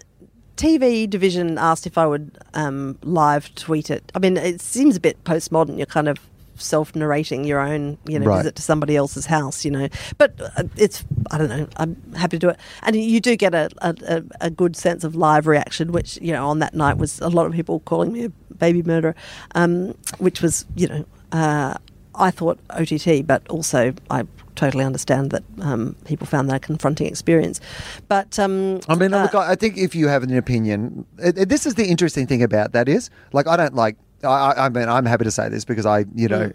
TV division asked if I would live tweet it. I mean, it seems a bit postmodern. You're kind of self-narrating your own, you know, visit to somebody else's house, you know. But it's, I don't know, I'm happy to do it. And you do get a good sense of live reaction, which, you know, on that night was a lot of people calling me a baby murderer, which was, you know, I thought OTT, but also I totally understand that people found that a confronting experience. But I mean, look, I think if you have an opinion, this is the interesting thing about that is, like, I don't like. I mean, I'm happy to say this because I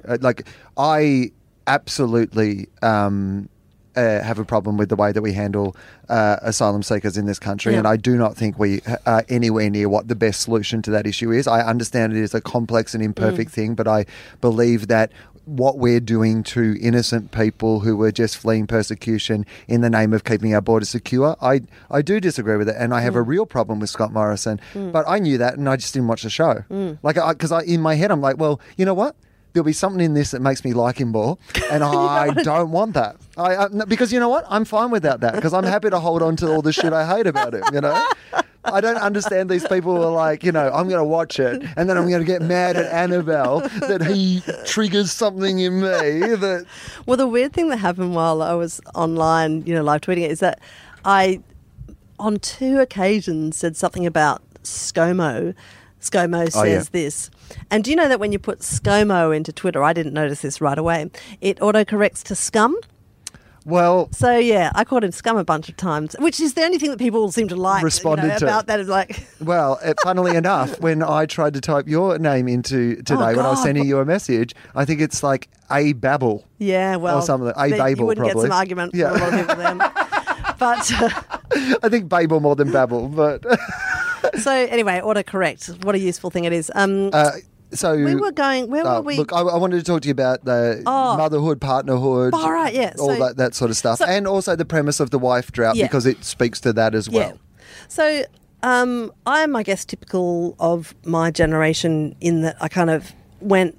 absolutely have a problem with the way that we handle asylum seekers in this country, and I do not think we are anywhere near what the best solution to that issue is. I understand it is a complex and imperfect thing, but I believe that what we're doing to innocent people who were just fleeing persecution in the name of keeping our borders secure. I do disagree with it, and I have a real problem with Scott Morrison. But I knew that, and I just didn't watch the show. Because in my head, I'm like, well, you know what? There'll be something in this that makes me like him more, and I don't want that. Because you know what? I'm fine without that, because I'm happy to hold on to all the shit I hate about him, you know? I don't understand these people who are like, I'm going to watch it, and then I'm going to get mad at Annabelle that he triggers something in me that... Well, the weird thing that happened while I was online, live tweeting it, is that I, on 2 occasions, said something about ScoMo. ScoMo says this. And do you know that when you put ScoMo into Twitter, I didn't notice this right away, it autocorrects to scum? Well... So, yeah, I called him scum a bunch of times, which is the only thing that people seem to like about that. Is like... Well, funnily enough, when I tried to type your name into today, when I was sending you a message, I think it's like A Babel. Yeah, well... Or something. A Babel, you wouldn't probably. Get some argument from a lot of people then. But... I think Babel more than Babel, but... So anyway, autocorrect. What a useful thing it is. So we were going. Where were we? Look, I wanted to talk to you about the motherhood, partnerhood, all right, yeah, all that sort of stuff, and also the premise of the wife drought, because it speaks to that as well. Yeah. So I am, I guess, typical of my generation in that I kind of went.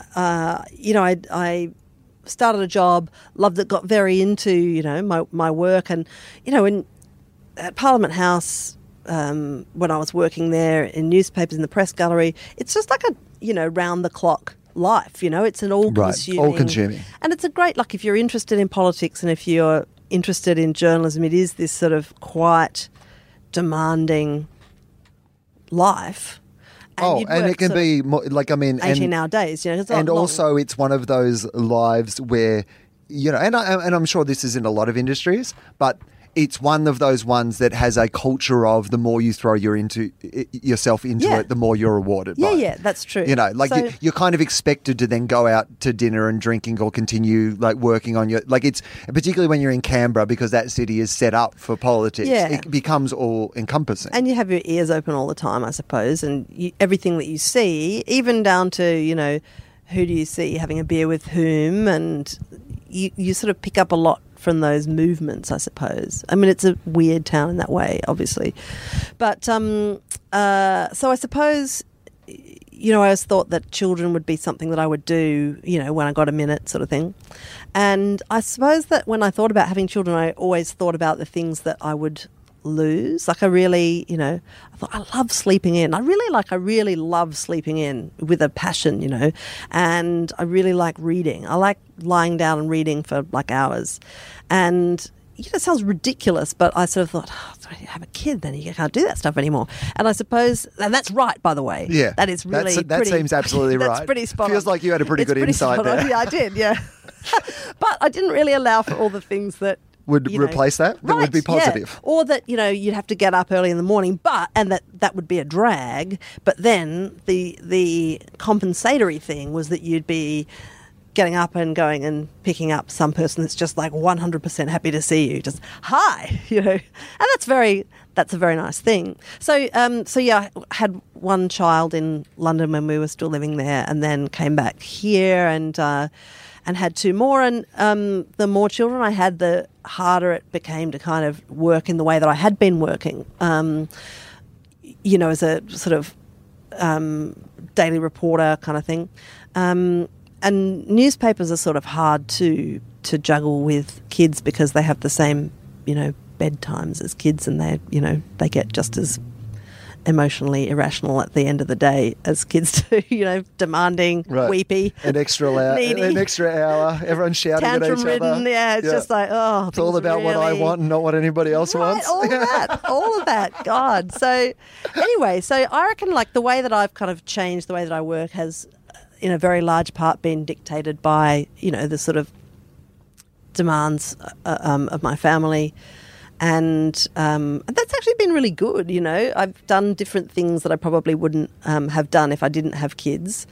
I started a job, loved it, got very into my work, and at Parliament House. When I was working there in newspapers in the press gallery, it's just like a round the clock life. It's an all-consuming, and it's a great. Like if you're interested in politics and if you're interested in journalism, it is this sort of quite demanding life. And it can be more, 18-hour days. And also it's one of those lives where and I'm sure this is in a lot of industries, but it's one of those ones that has a culture of the more you throw yourself into it, the more you're rewarded by it. Yeah, that's true. You're kind of expected to then go out to dinner and drinking or continue working on it's particularly when you're in Canberra, because that city is set up for politics. Yeah. It becomes all encompassing. And you have your ears open all the time, I suppose, and everything that you see, even down to, who do you see having a beer with whom, and you sort of pick up a lot from those movements, I suppose. I mean, it's a weird town in that way, obviously. But so I suppose, I always thought that children would be something that I would do, when I got a minute sort of thing. And I suppose that when I thought about having children, I always thought about the things that I would lose. Like I really, I thought I love sleeping in. I really love sleeping in with a passion, and I really like reading. I like lying down and reading for hours. And it sounds ridiculous, but I sort of thought, if you have a kid, then you can't do that stuff anymore. And I suppose, and that's right, by the way. Yeah. That is really that seems absolutely right. That's pretty spot on. Feels like you had a pretty good insight there. Yeah, I did, yeah. But I didn't really allow for all the things that would replace that? That would be positive. Yeah. Or that, you'd have to get up early in the morning, and that would be a drag. But then the compensatory thing was that you'd be getting up and going and picking up some person that's just 100% happy to see you, just hi, and that's a very nice thing. So yeah, I had one child in London when we were still living there, and then came back here and had 2 more. And the more children I had, the harder it became to kind of work in the way that I had been working, as a sort of daily reporter kind of thing. And newspapers are sort of hard to juggle with kids because they have the same, bedtimes as kids, and they get just as emotionally irrational at the end of the day as kids do, demanding, weepy, an extra hour, everyone shouting at each ridden, other. Yeah, it's just it's all about what I want and not what anybody else wants. All of that, God. So anyway, I reckon the way that I've kind of changed the way that I work has, in a very large part, been dictated by, the sort of demands of my family. And that's actually been really good, I've done different things that I probably wouldn't have done if I didn't have kids.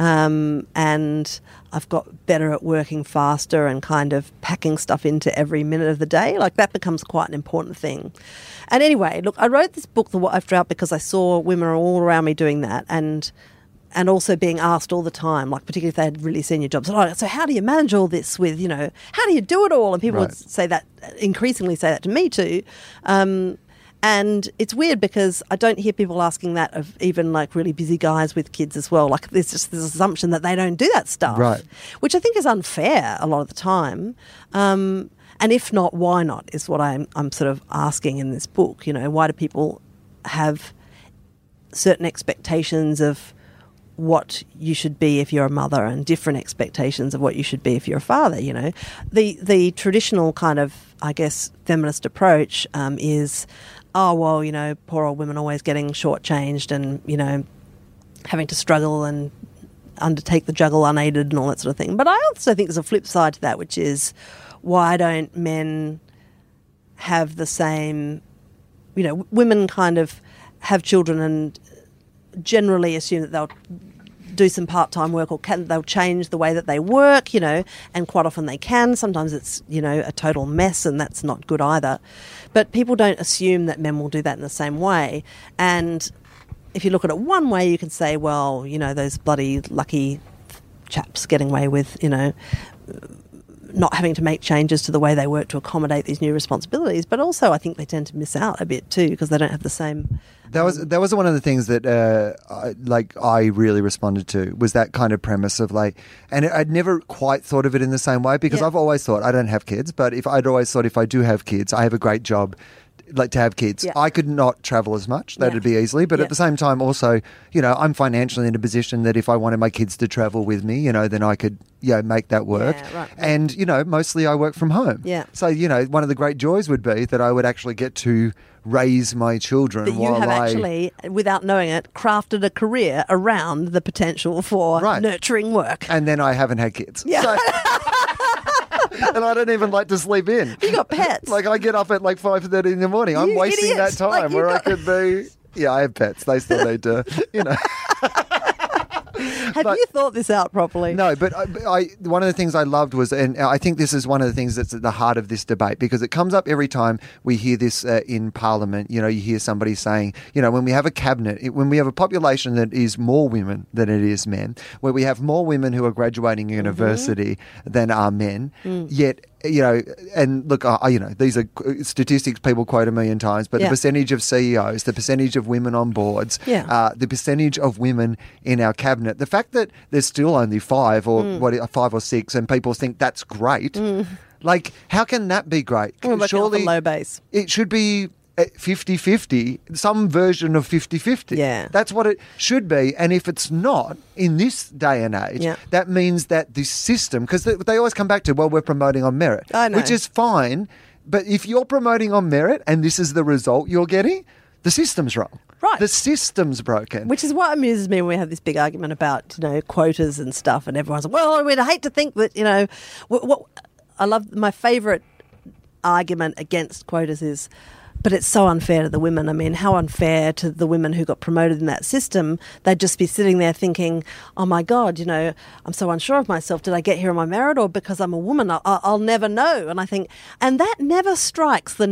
And I've got better at working faster and kind of packing stuff into every minute of the day. That becomes quite an important thing. And anyway, look, I wrote this book, The Wife Drought, because I saw women all around me doing that. And and also being asked all the time, like particularly if they had really senior jobs, so how do you manage all this with, how do you do it all? And people would say that, increasingly say that to me too. And it's weird because I don't hear people asking that of even like really busy guys with kids as well. Like there's just this assumption that they don't do that stuff, right? Which I think is unfair a lot of the time. And if not, why not is what I'm sort of asking in this book. Why do people have certain expectations of what you should be if you're a mother and different expectations of what you should be if you're a father? The traditional kind of, I guess, feminist approach is, poor old women always getting shortchanged and, having to struggle and undertake the juggle unaided and all that sort of thing. But I also think there's a flip side to that, which is why don't men have the same, women kind of have children and generally assume that they'll do some part-time work or they'll change the way that they work, and quite often they can. Sometimes it's, a total mess and that's not good either. But people don't assume that men will do that in the same way. And if you look at it one way, you can say, well, those bloody lucky chaps getting away with, not having to make changes to the way they work to accommodate these new responsibilities. But also I think they tend to miss out a bit too because they don't have the same... That was one of the things that I really responded to was that kind of premise of and I'd never quite thought of it in the same way because I've always thought I don't have kids, but I'd always thought if I do have kids, I have a great job. To have kids. Yeah. I could not travel as much. That'd be easily. But at the same time, also, I'm financially in a position that if I wanted my kids to travel with me, then I could, make that work. Yeah, right. And, mostly I work from home. Yeah. So, one of the great joys would be that I would actually get to raise my children that you have actually, without knowing it, crafted a career around the potential for nurturing work. And then I haven't had kids. Yeah. So, and I don't even like to sleep in. You got pets. I get up at 5:30 in the morning. I'm wasting that time where I could be... Yeah, I have pets. They still need to, Have you thought this out properly? No, but I one of the things I loved was, and I think this is one of the things that's at the heart of this debate because it comes up every time we hear this in Parliament. You hear somebody saying, when we have a cabinet, when we have a population that is more women than it is men, where we have more women who are graduating university than are men, yet... and look, these are statistics people quote a million times, but the percentage of CEOs, the percentage of women on boards, the percentage of women in our cabinet, the fact that there's still only 5 or 6 and people think that's great, how can that be great? Surely low base. It should be 50-50, some version of 50-50. Yeah. That's what it should be. And if it's not, in this day and age, that means that the system, because they always come back to, well, we're promoting on merit, which is fine. But if you're promoting on merit and this is the result you're getting, the system's wrong. Right. The system's broken. Which is what amuses me when we have this big argument about, quotas and stuff, and everyone's like, well, we'd hate to think that, what I love, my favourite argument against quotas is, but it's so unfair to the women. I mean, how unfair to the women who got promoted in that system. They'd just be sitting there thinking, oh, my God, I'm so unsure of myself. Did I get here on my merit or because I'm a woman? I'll never know. And I think, and that never strikes the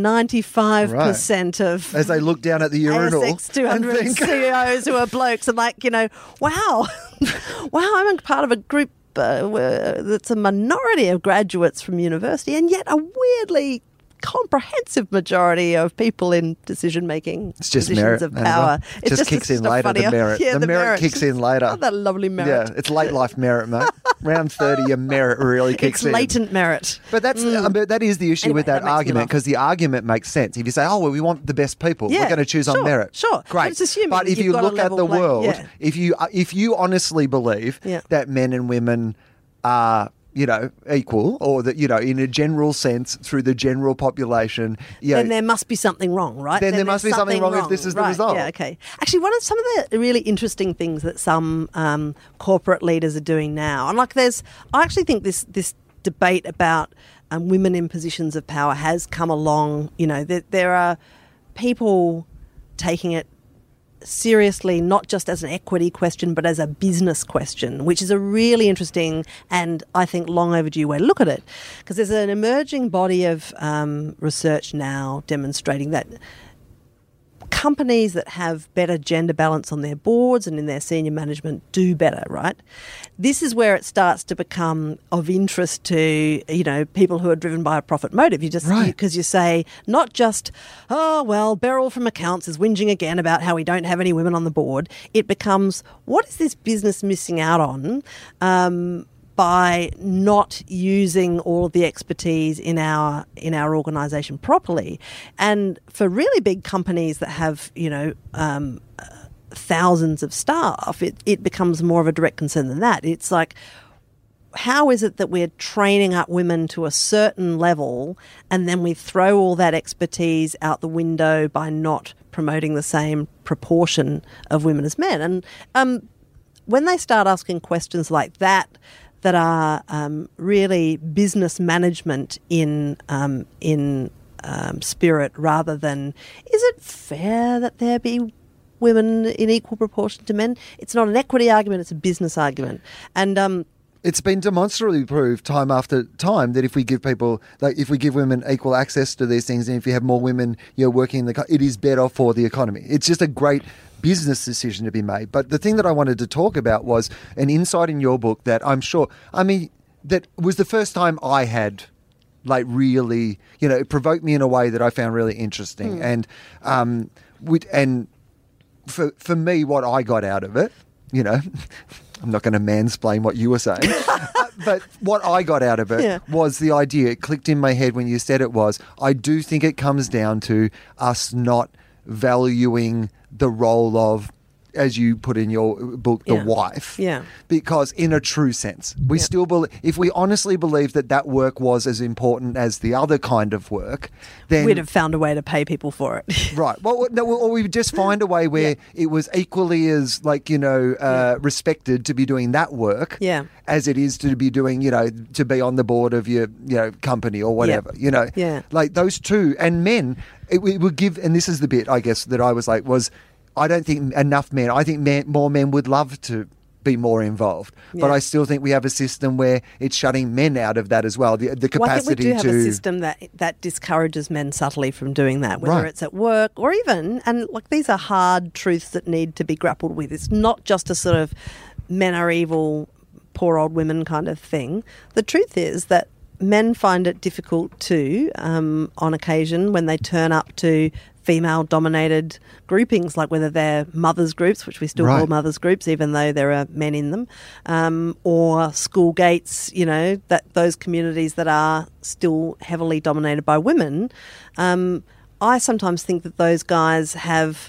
95% of... As they look down at the urinal. ASX 200 CEOs who are blokes and wow, I'm a part of a group that's a minority of graduates from university and yet a weirdly comprehensive majority of people in decision-making positions merit, of power. It just kicks in later, the merit. Yeah, the merit kicks in later. Oh, that lovely merit. Yeah, it's late life merit, mate. Round 30, your merit really kicks in. It's latent merit. But that is the issue with that argument, because the argument makes sense. If you say, we want the best people, we're going to choose on merit. Sure. Great. But if you look at the world, if you honestly believe that men and women are equal, or that, in a general sense, through the general population, then there must be something wrong, right? Then there must be something wrong if this is the result. Yeah, okay. Actually, some of the really interesting things that some corporate leaders are doing now, and I actually think this debate about women in positions of power has come along. There are people taking it seriously, not just as an equity question, but as a business question, which is a really interesting and I think long overdue way to look at it. Because there's an emerging body of research now demonstrating that companies that have better gender balance on their boards and in their senior management do better, right? This is where it starts to become of interest to, people who are driven by a profit motive. Because you say, not just, Beryl from accounts is whinging again about how we don't have any women on the board. It becomes, what is this business missing out on by not using all of the expertise in our organisation properly? And for really big companies that have, thousands of staff, it becomes more of a direct concern than that. It's like, how is it that we're training up women to a certain level and then we throw all that expertise out the window by not promoting the same proportion of women as men? And when they start asking questions like that are really business management in spirit, rather than, is it fair that there be women in equal proportion to men? It's not an equity argument, it's a business argument. And it's been demonstrably proved time after time that if we give women equal access to these things, and if you have more women working it is better for the economy. It's just a great business decision to be made. But the thing that I wanted to talk about was an insight in your book that that was the first time I had really, it provoked me in a way that I found really interesting. And for me, what I got out of it, I'm not going to mansplain what you were saying, but what I got out of it was the idea. It clicked in my head when you said it was, I do think it comes down to us not valuing the role of, as you put in your book, the wife. Yeah. Because in a true sense, we still believe, if we honestly believe that work was as important as the other kind of work, then we'd have found a way to pay people for it. Right. Well, no, or we would just find a way where it was equally as respected to be doing that work as it is to be doing, to be on the board of your, company or whatever, like those two. And men, it would give, and this is the bit, I guess, that I was like, I don't think enough men. I think more men would love to be more involved, but I still think we have a system where it's shutting men out of that as well. The capacity I think we do have a system that discourages men subtly from doing that, whether it's at work or even, and these are hard truths that need to be grappled with. It's not just a sort of men are evil, poor old women kind of thing. The truth is that men find it difficult too, on occasion, when they turn up to female-dominated groupings, like whether they're mothers' groups, which we still call mothers' groups, even though there are men in them, or school gates, that those communities that are still heavily dominated by women. I sometimes think that those guys have,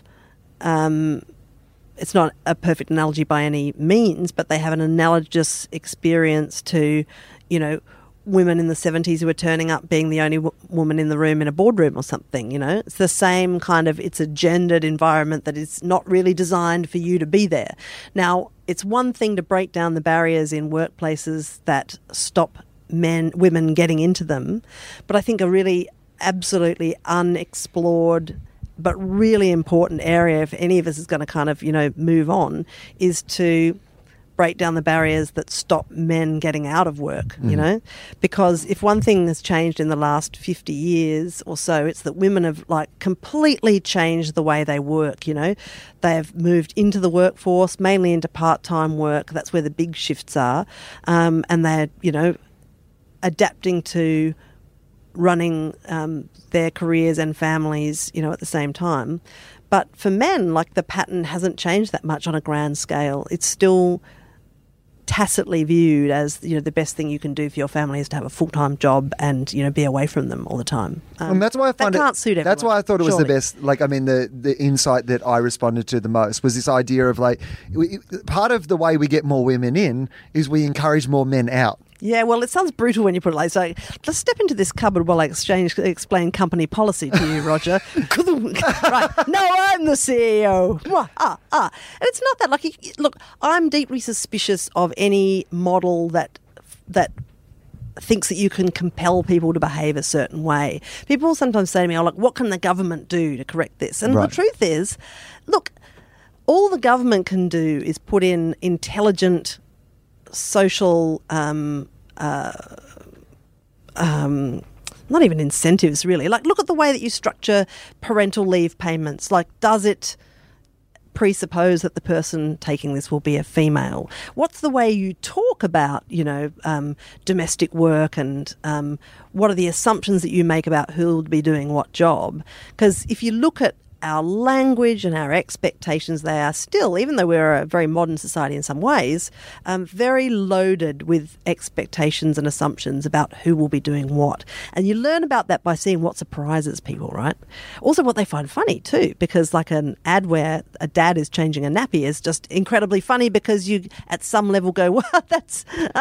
it's not a perfect analogy by any means, but they have an analogous experience to, women in the 70s who were turning up being the only woman in the room in a boardroom or something, It's the same kind of, it's a gendered environment that is not really designed for you to be there. Now, it's one thing to break down the barriers in workplaces that stop women getting into them, but I think a really absolutely unexplored but really important area, if any of us is going to kind of, move on, is to break down the barriers that stop men getting out of work, because if one thing has changed in the last 50 years or so, it's that women have completely changed the way they work. They have moved into the workforce, mainly into part-time work. That's where the big shifts are, and they're adapting to running their careers and families at the same time. But for men, the pattern hasn't changed that much on a grand scale. It's still tacitly viewed as the best thing you can do for your family is to have a full-time job and be away from them all the time. And that's why I find can't suit everyone. That's why I thought it was the best. The insight that I responded to the most was this idea of part of the way we get more women in is we encourage more men out. Yeah, well, it sounds brutal when you put it so. Let's step into this cupboard while I explain company policy to you, Roger. Right. No, I'm the CEO. And it's not that. Look, I'm deeply suspicious of any model that thinks that you can compel people to behave a certain way. People sometimes say to me, what can the government do to correct this? And the truth is, look, all the government can do is put in intelligent not even incentives really. Like, look at the way that you structure parental leave payments. Like, does it presuppose that the person taking this will be a female? What's the way you talk about, domestic work, and what are the assumptions that you make about who will be doing what job? Because if you look at our language and our expectations, they are still, even though we're a very modern society in some ways, very loaded with expectations and assumptions about who will be doing what. And you learn about that by seeing what surprises people, right? Also what they find funny too, because like an ad where a dad is changing a nappy is just incredibly funny, because you at some level go, well, that's...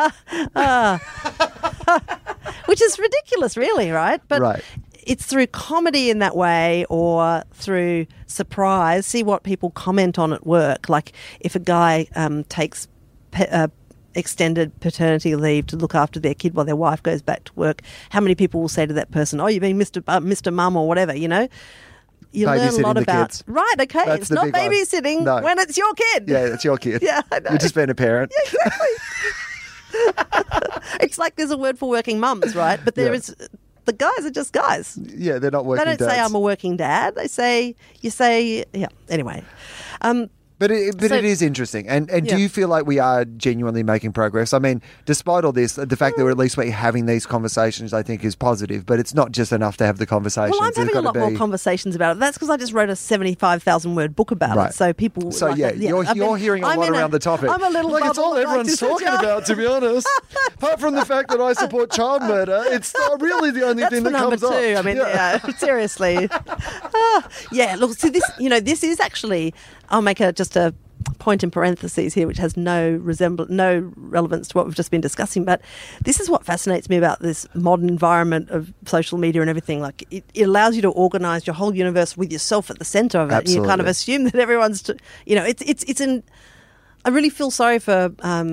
which is ridiculous really, right? But right. It's through comedy in that way, or through surprise. See what people comment on at work. Like if a guy takes extended paternity leave to look after their kid while their wife goes back to work, how many people will say to that person, "Oh, you've been Mr. Mum," or whatever, You learn a lot about... Kids. Right, okay. That's it's not babysitting when it's your kid. Yeah, it's your kid. Yeah, I know. You're just being a parent. Yeah, exactly. It's like there's a word for working mums, right? But there is... The guys are just guys. Yeah, they're not working dads. They don't say I'm a working dad. They say, yeah, anyway. But it is interesting. And do you feel like we are genuinely making progress? I mean, despite all this, the fact that at least we're having these conversations, I think, is positive. But it's not just enough to have the conversations. Well, I'm having a lot more conversations about it. That's because I just wrote a 75,000-word book about it. So people... So, you're hearing a lot around the topic. I'm a little... Like, it's all everyone's talking about, to be honest. Apart from the fact that I support child murder, it's really the only thing that comes up. That's number 2. I mean, seriously. Look, so this is actually... I'll make just a point in parentheses here, which has no relevance to what we've just been discussing. But this is what fascinates me about this modern environment of social media and everything. Like it allows you to organise your whole universe with yourself at the centre of it. Absolutely. And you kind of assume that everyone's, I really feel sorry for,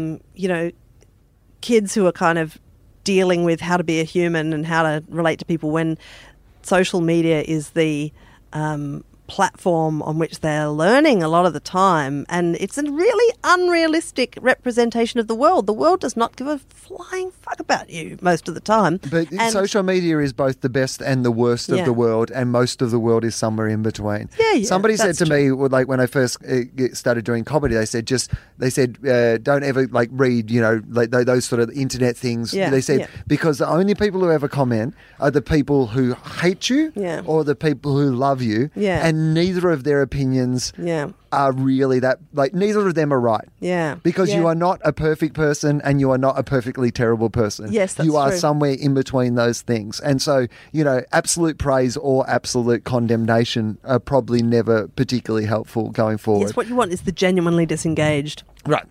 kids who are kind of dealing with how to be a human and how to relate to people when social media is the platform on which they're learning a lot of the time, and it's a really unrealistic representation of the world. The world does not give a flying fuck about you most of the time. But social media is both the best and the worst of the world, and most of the world is somewhere in between. Somebody said to me, like when I first started doing comedy, they said don't ever read those sort of internet things. They said because the only people who ever comment are the people who hate you or the people who love you. And neither of their opinions are really that, neither of them are right. Because you are not a perfect person and you are not a perfectly terrible person. Yes, that's you are true. somewhere in between those things. And so, absolute praise or absolute condemnation are probably never particularly helpful going forward. Yes, what you want is the genuinely disengaged. Right.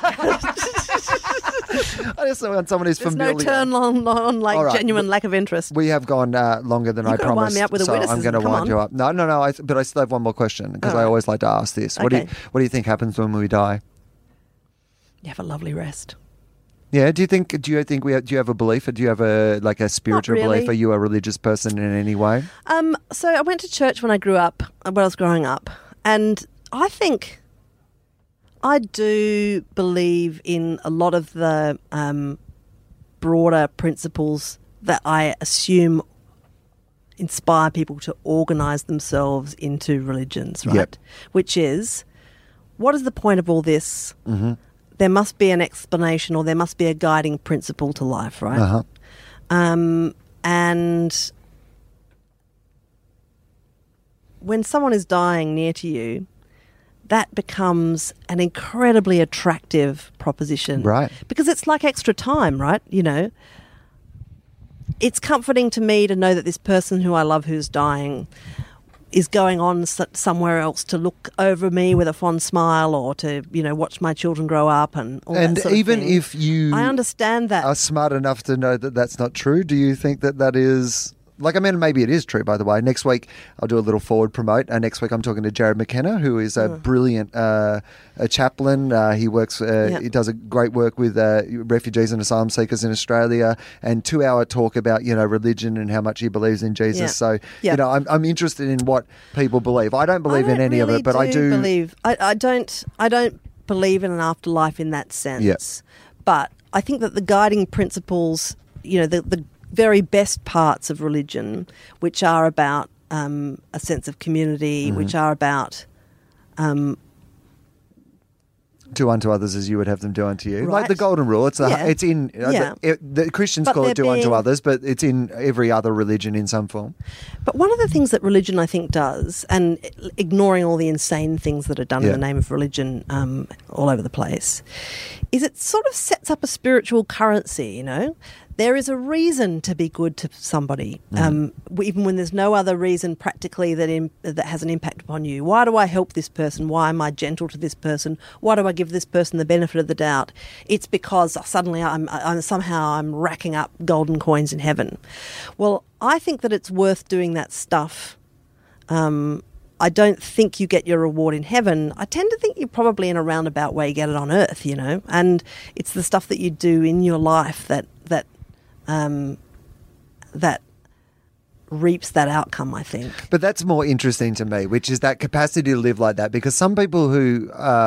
I just want someone who's familiar. There's no turn on right. Genuine lack of interest. We have gone longer than I promised. Wind me up with a so witticism. I'm going to wind you up. No. But I still have one more question because I always like to ask this. Okay. What do you think happens when we die? You have a lovely rest. Yeah. Do you have a belief? Or do you have a spiritual Not really. belief? Are you a religious person in any way? So I went to church when I was growing up, and I think I do believe in a lot of the broader principles that I assume inspire people to organise themselves into religions, right? Yep. Which is, what is the point of all this? Mm-hmm. There must be an explanation, or there must be a guiding principle to life, right? Uh-huh. And when someone is dying near to you, that becomes an incredibly attractive proposition. Right. Because it's like extra time, right? It's comforting to me to know that this person who I love who's dying is going on somewhere else to look over me with a fond smile, or to, watch my children grow up and all that sort of even thing. if you I understand that. are smart enough to know that that's not true, do you think that is... maybe it is true, by the way. Next week, I'll do a little forward promote. Next week, I'm talking to Jared McKenna, who is a brilliant a chaplain. He works. He does a great work with refugees and asylum seekers in Australia. And 2-hour talk about religion and how much he believes in Jesus. So I'm interested in what people believe. I don't believe in any of it, but I do believe. I don't believe in an afterlife in that sense. Yeah. But I think that the guiding principles, the very best parts of religion, which are about a sense of community, which are about do unto others as you would have them do unto you. Right. Like the golden rule. It's in the Christians But call it they're do unto being- others, but it's in every other religion in some form. But one of the things that religion, I think, does, and ignoring all the insane things that are done in the name of religion all over the place, is it sort of sets up a spiritual currency, you know? There is a reason to be good to somebody, even when there's no other reason practically that has an impact upon you. Why do I help this person? Why am I gentle to this person? Why do I give this person the benefit of the doubt? It's because suddenly I'm racking up golden coins in heaven. Well, I think that it's worth doing that stuff. I don't think you get your reward in heaven. I tend to think you're probably in a roundabout way you get it on earth, you know, and it's the stuff that you do in your life that reaps that outcome, I think. But that's more interesting to me, which is that capacity to live like that, because some people who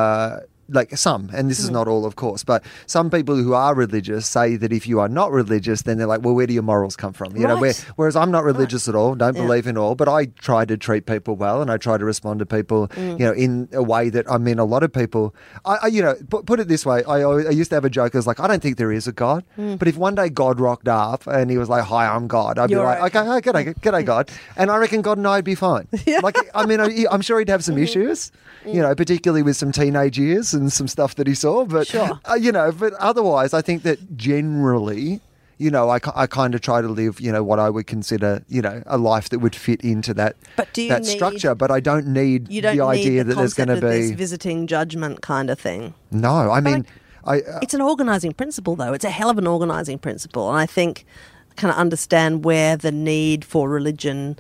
and this is not all, of course, but some people who are religious say that if you are not religious, then they're like, well, where do your morals come from? You know, whereas I'm not religious at all, don't believe in all, but I try to treat people well and I try to respond to people, you know, in a way that, I mean, a lot of people, put it this way, I used to have a joke, I was like, I don't think there is a God, but if one day God rocked up and he was like, hi, I'm God, I'd be like, okay, g'day God, and I reckon God and I'd be fine. Like, I mean, I'm sure he'd have some issues, you know, particularly with some teenage years and some stuff that he saw, but but otherwise I think that generally, you know, I kind of try to live, you know, what I would consider, you know, a life that would fit into that structure, but I don't need the idea that there's going to be this visiting judgment kind of thing. No, I mean, it's an organising principle, though. It's a hell of an organising principle, and I think I kind of understand where the need for religion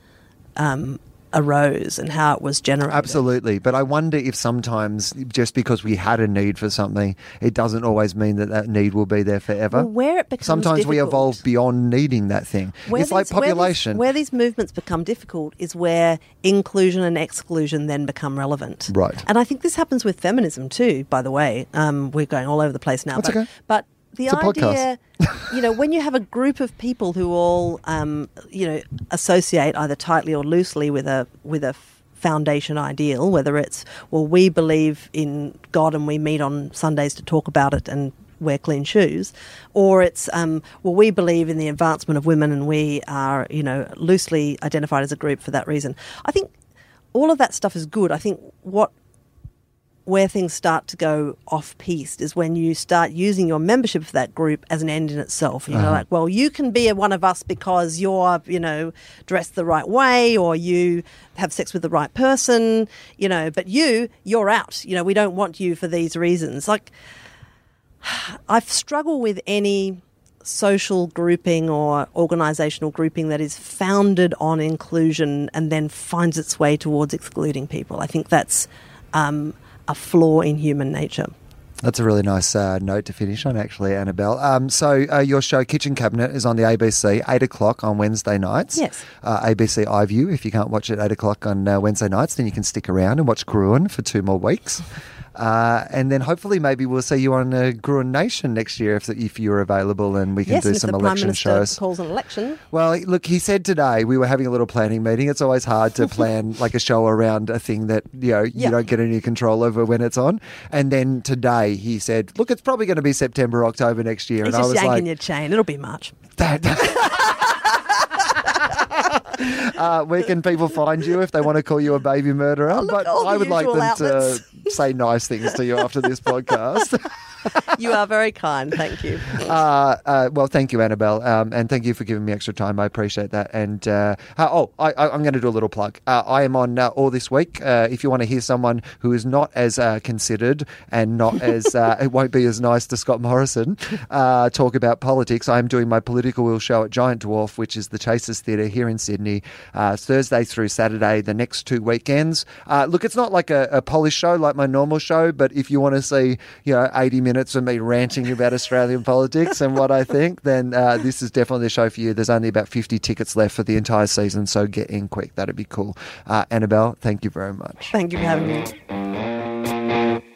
arose and how it was generated. Absolutely. But I wonder if sometimes just because we had a need for something, it doesn't always mean that need will be there forever. Well, where it becomes sometimes we evolve beyond needing that thing. It's like population. Where these movements become difficult is where inclusion and exclusion then become relevant. Right. And I think this happens with feminism too, by the way. We're going all over the place now. That's okay. But the idea, you know, when you have a group of people who all, associate either tightly or loosely with a foundation ideal, whether it's, well, we believe in God and we meet on Sundays to talk about it and wear clean shoes, or it's, we believe in the advancement of women and we are, you know, loosely identified as a group for that reason. I think all of that stuff is good. I think where things start to go off-piste is when you start using your membership for that group as an end in itself. You know, like, well, you can be one of us because you're, you know, dressed the right way or you have sex with the right person, you know, but you're out. You know, we don't want you for these reasons. Like, I've struggled with any social grouping or organisational grouping that is founded on inclusion and then finds its way towards excluding people. I think that's a flaw in human nature. That's a really nice note to finish on, actually, Annabelle. So your show, Kitchen Cabinet, is on the ABC, 8 o'clock on Wednesday nights. Yes. ABC iView. If you can't watch it at 8 o'clock on Wednesday nights, then you can stick around and watch Gruen for 2 more weeks. And then hopefully maybe we'll see you on Gruen Nation next year if you're available and we can do some election shows. Yes, if the Prime Minister calls an election. Well, look, he said today, we were having a little planning meeting. It's always hard to plan like a show around a thing that, you know, you don't get any control over when it's on. And then today he said, look, it's probably going to be September, October next year. He's and just I was yanking like, your chain. It'll be March. Where can people find you if they want to call you a baby murderer? But I would like them outlets. to say nice things to you after this podcast. You are very kind. Thank you. Well, thank you, Annabelle, and thank you for giving me extra time. I appreciate that. And I'm going to do a little plug. I am on All This Week. If you want to hear someone who is not as considered and not as it won't be as nice to Scott Morrison talk about politics, I am doing my Political Will show at Giant Dwarf, which is the Chasers Theatre here in Sydney, Thursday through Saturday, the next 2 weekends. Look, it's not like a polished show like my normal show, but if you want to see, 80 minutes of me ranting about Australian politics and what I think, then this is definitely the show for you. There's only about 50 tickets left for the entire season, so get in quick. That'd be cool. Annabelle, thank you very much. Thank you for having me.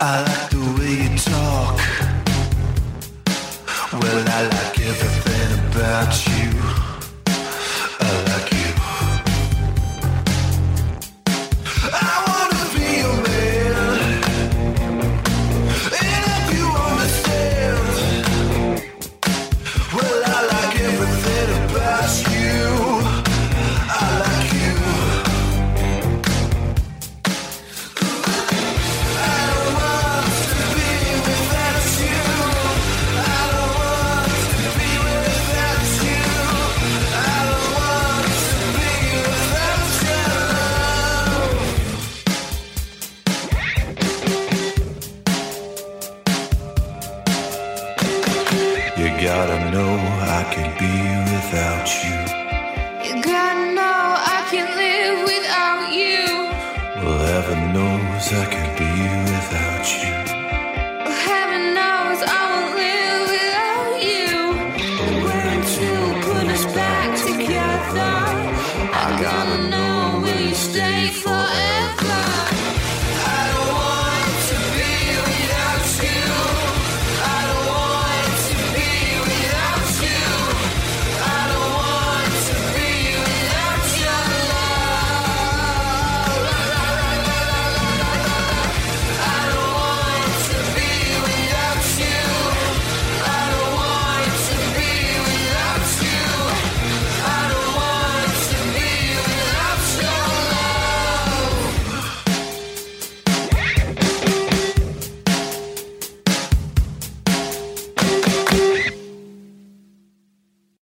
I like the way you talk. Well, I like everything about you. I like you. I wanna be your man and help you understand. Well, I like everything about you. I like you. I don't want to be without you. I don't want to be without you. I don't want to be without you. You gotta know I can't be without you.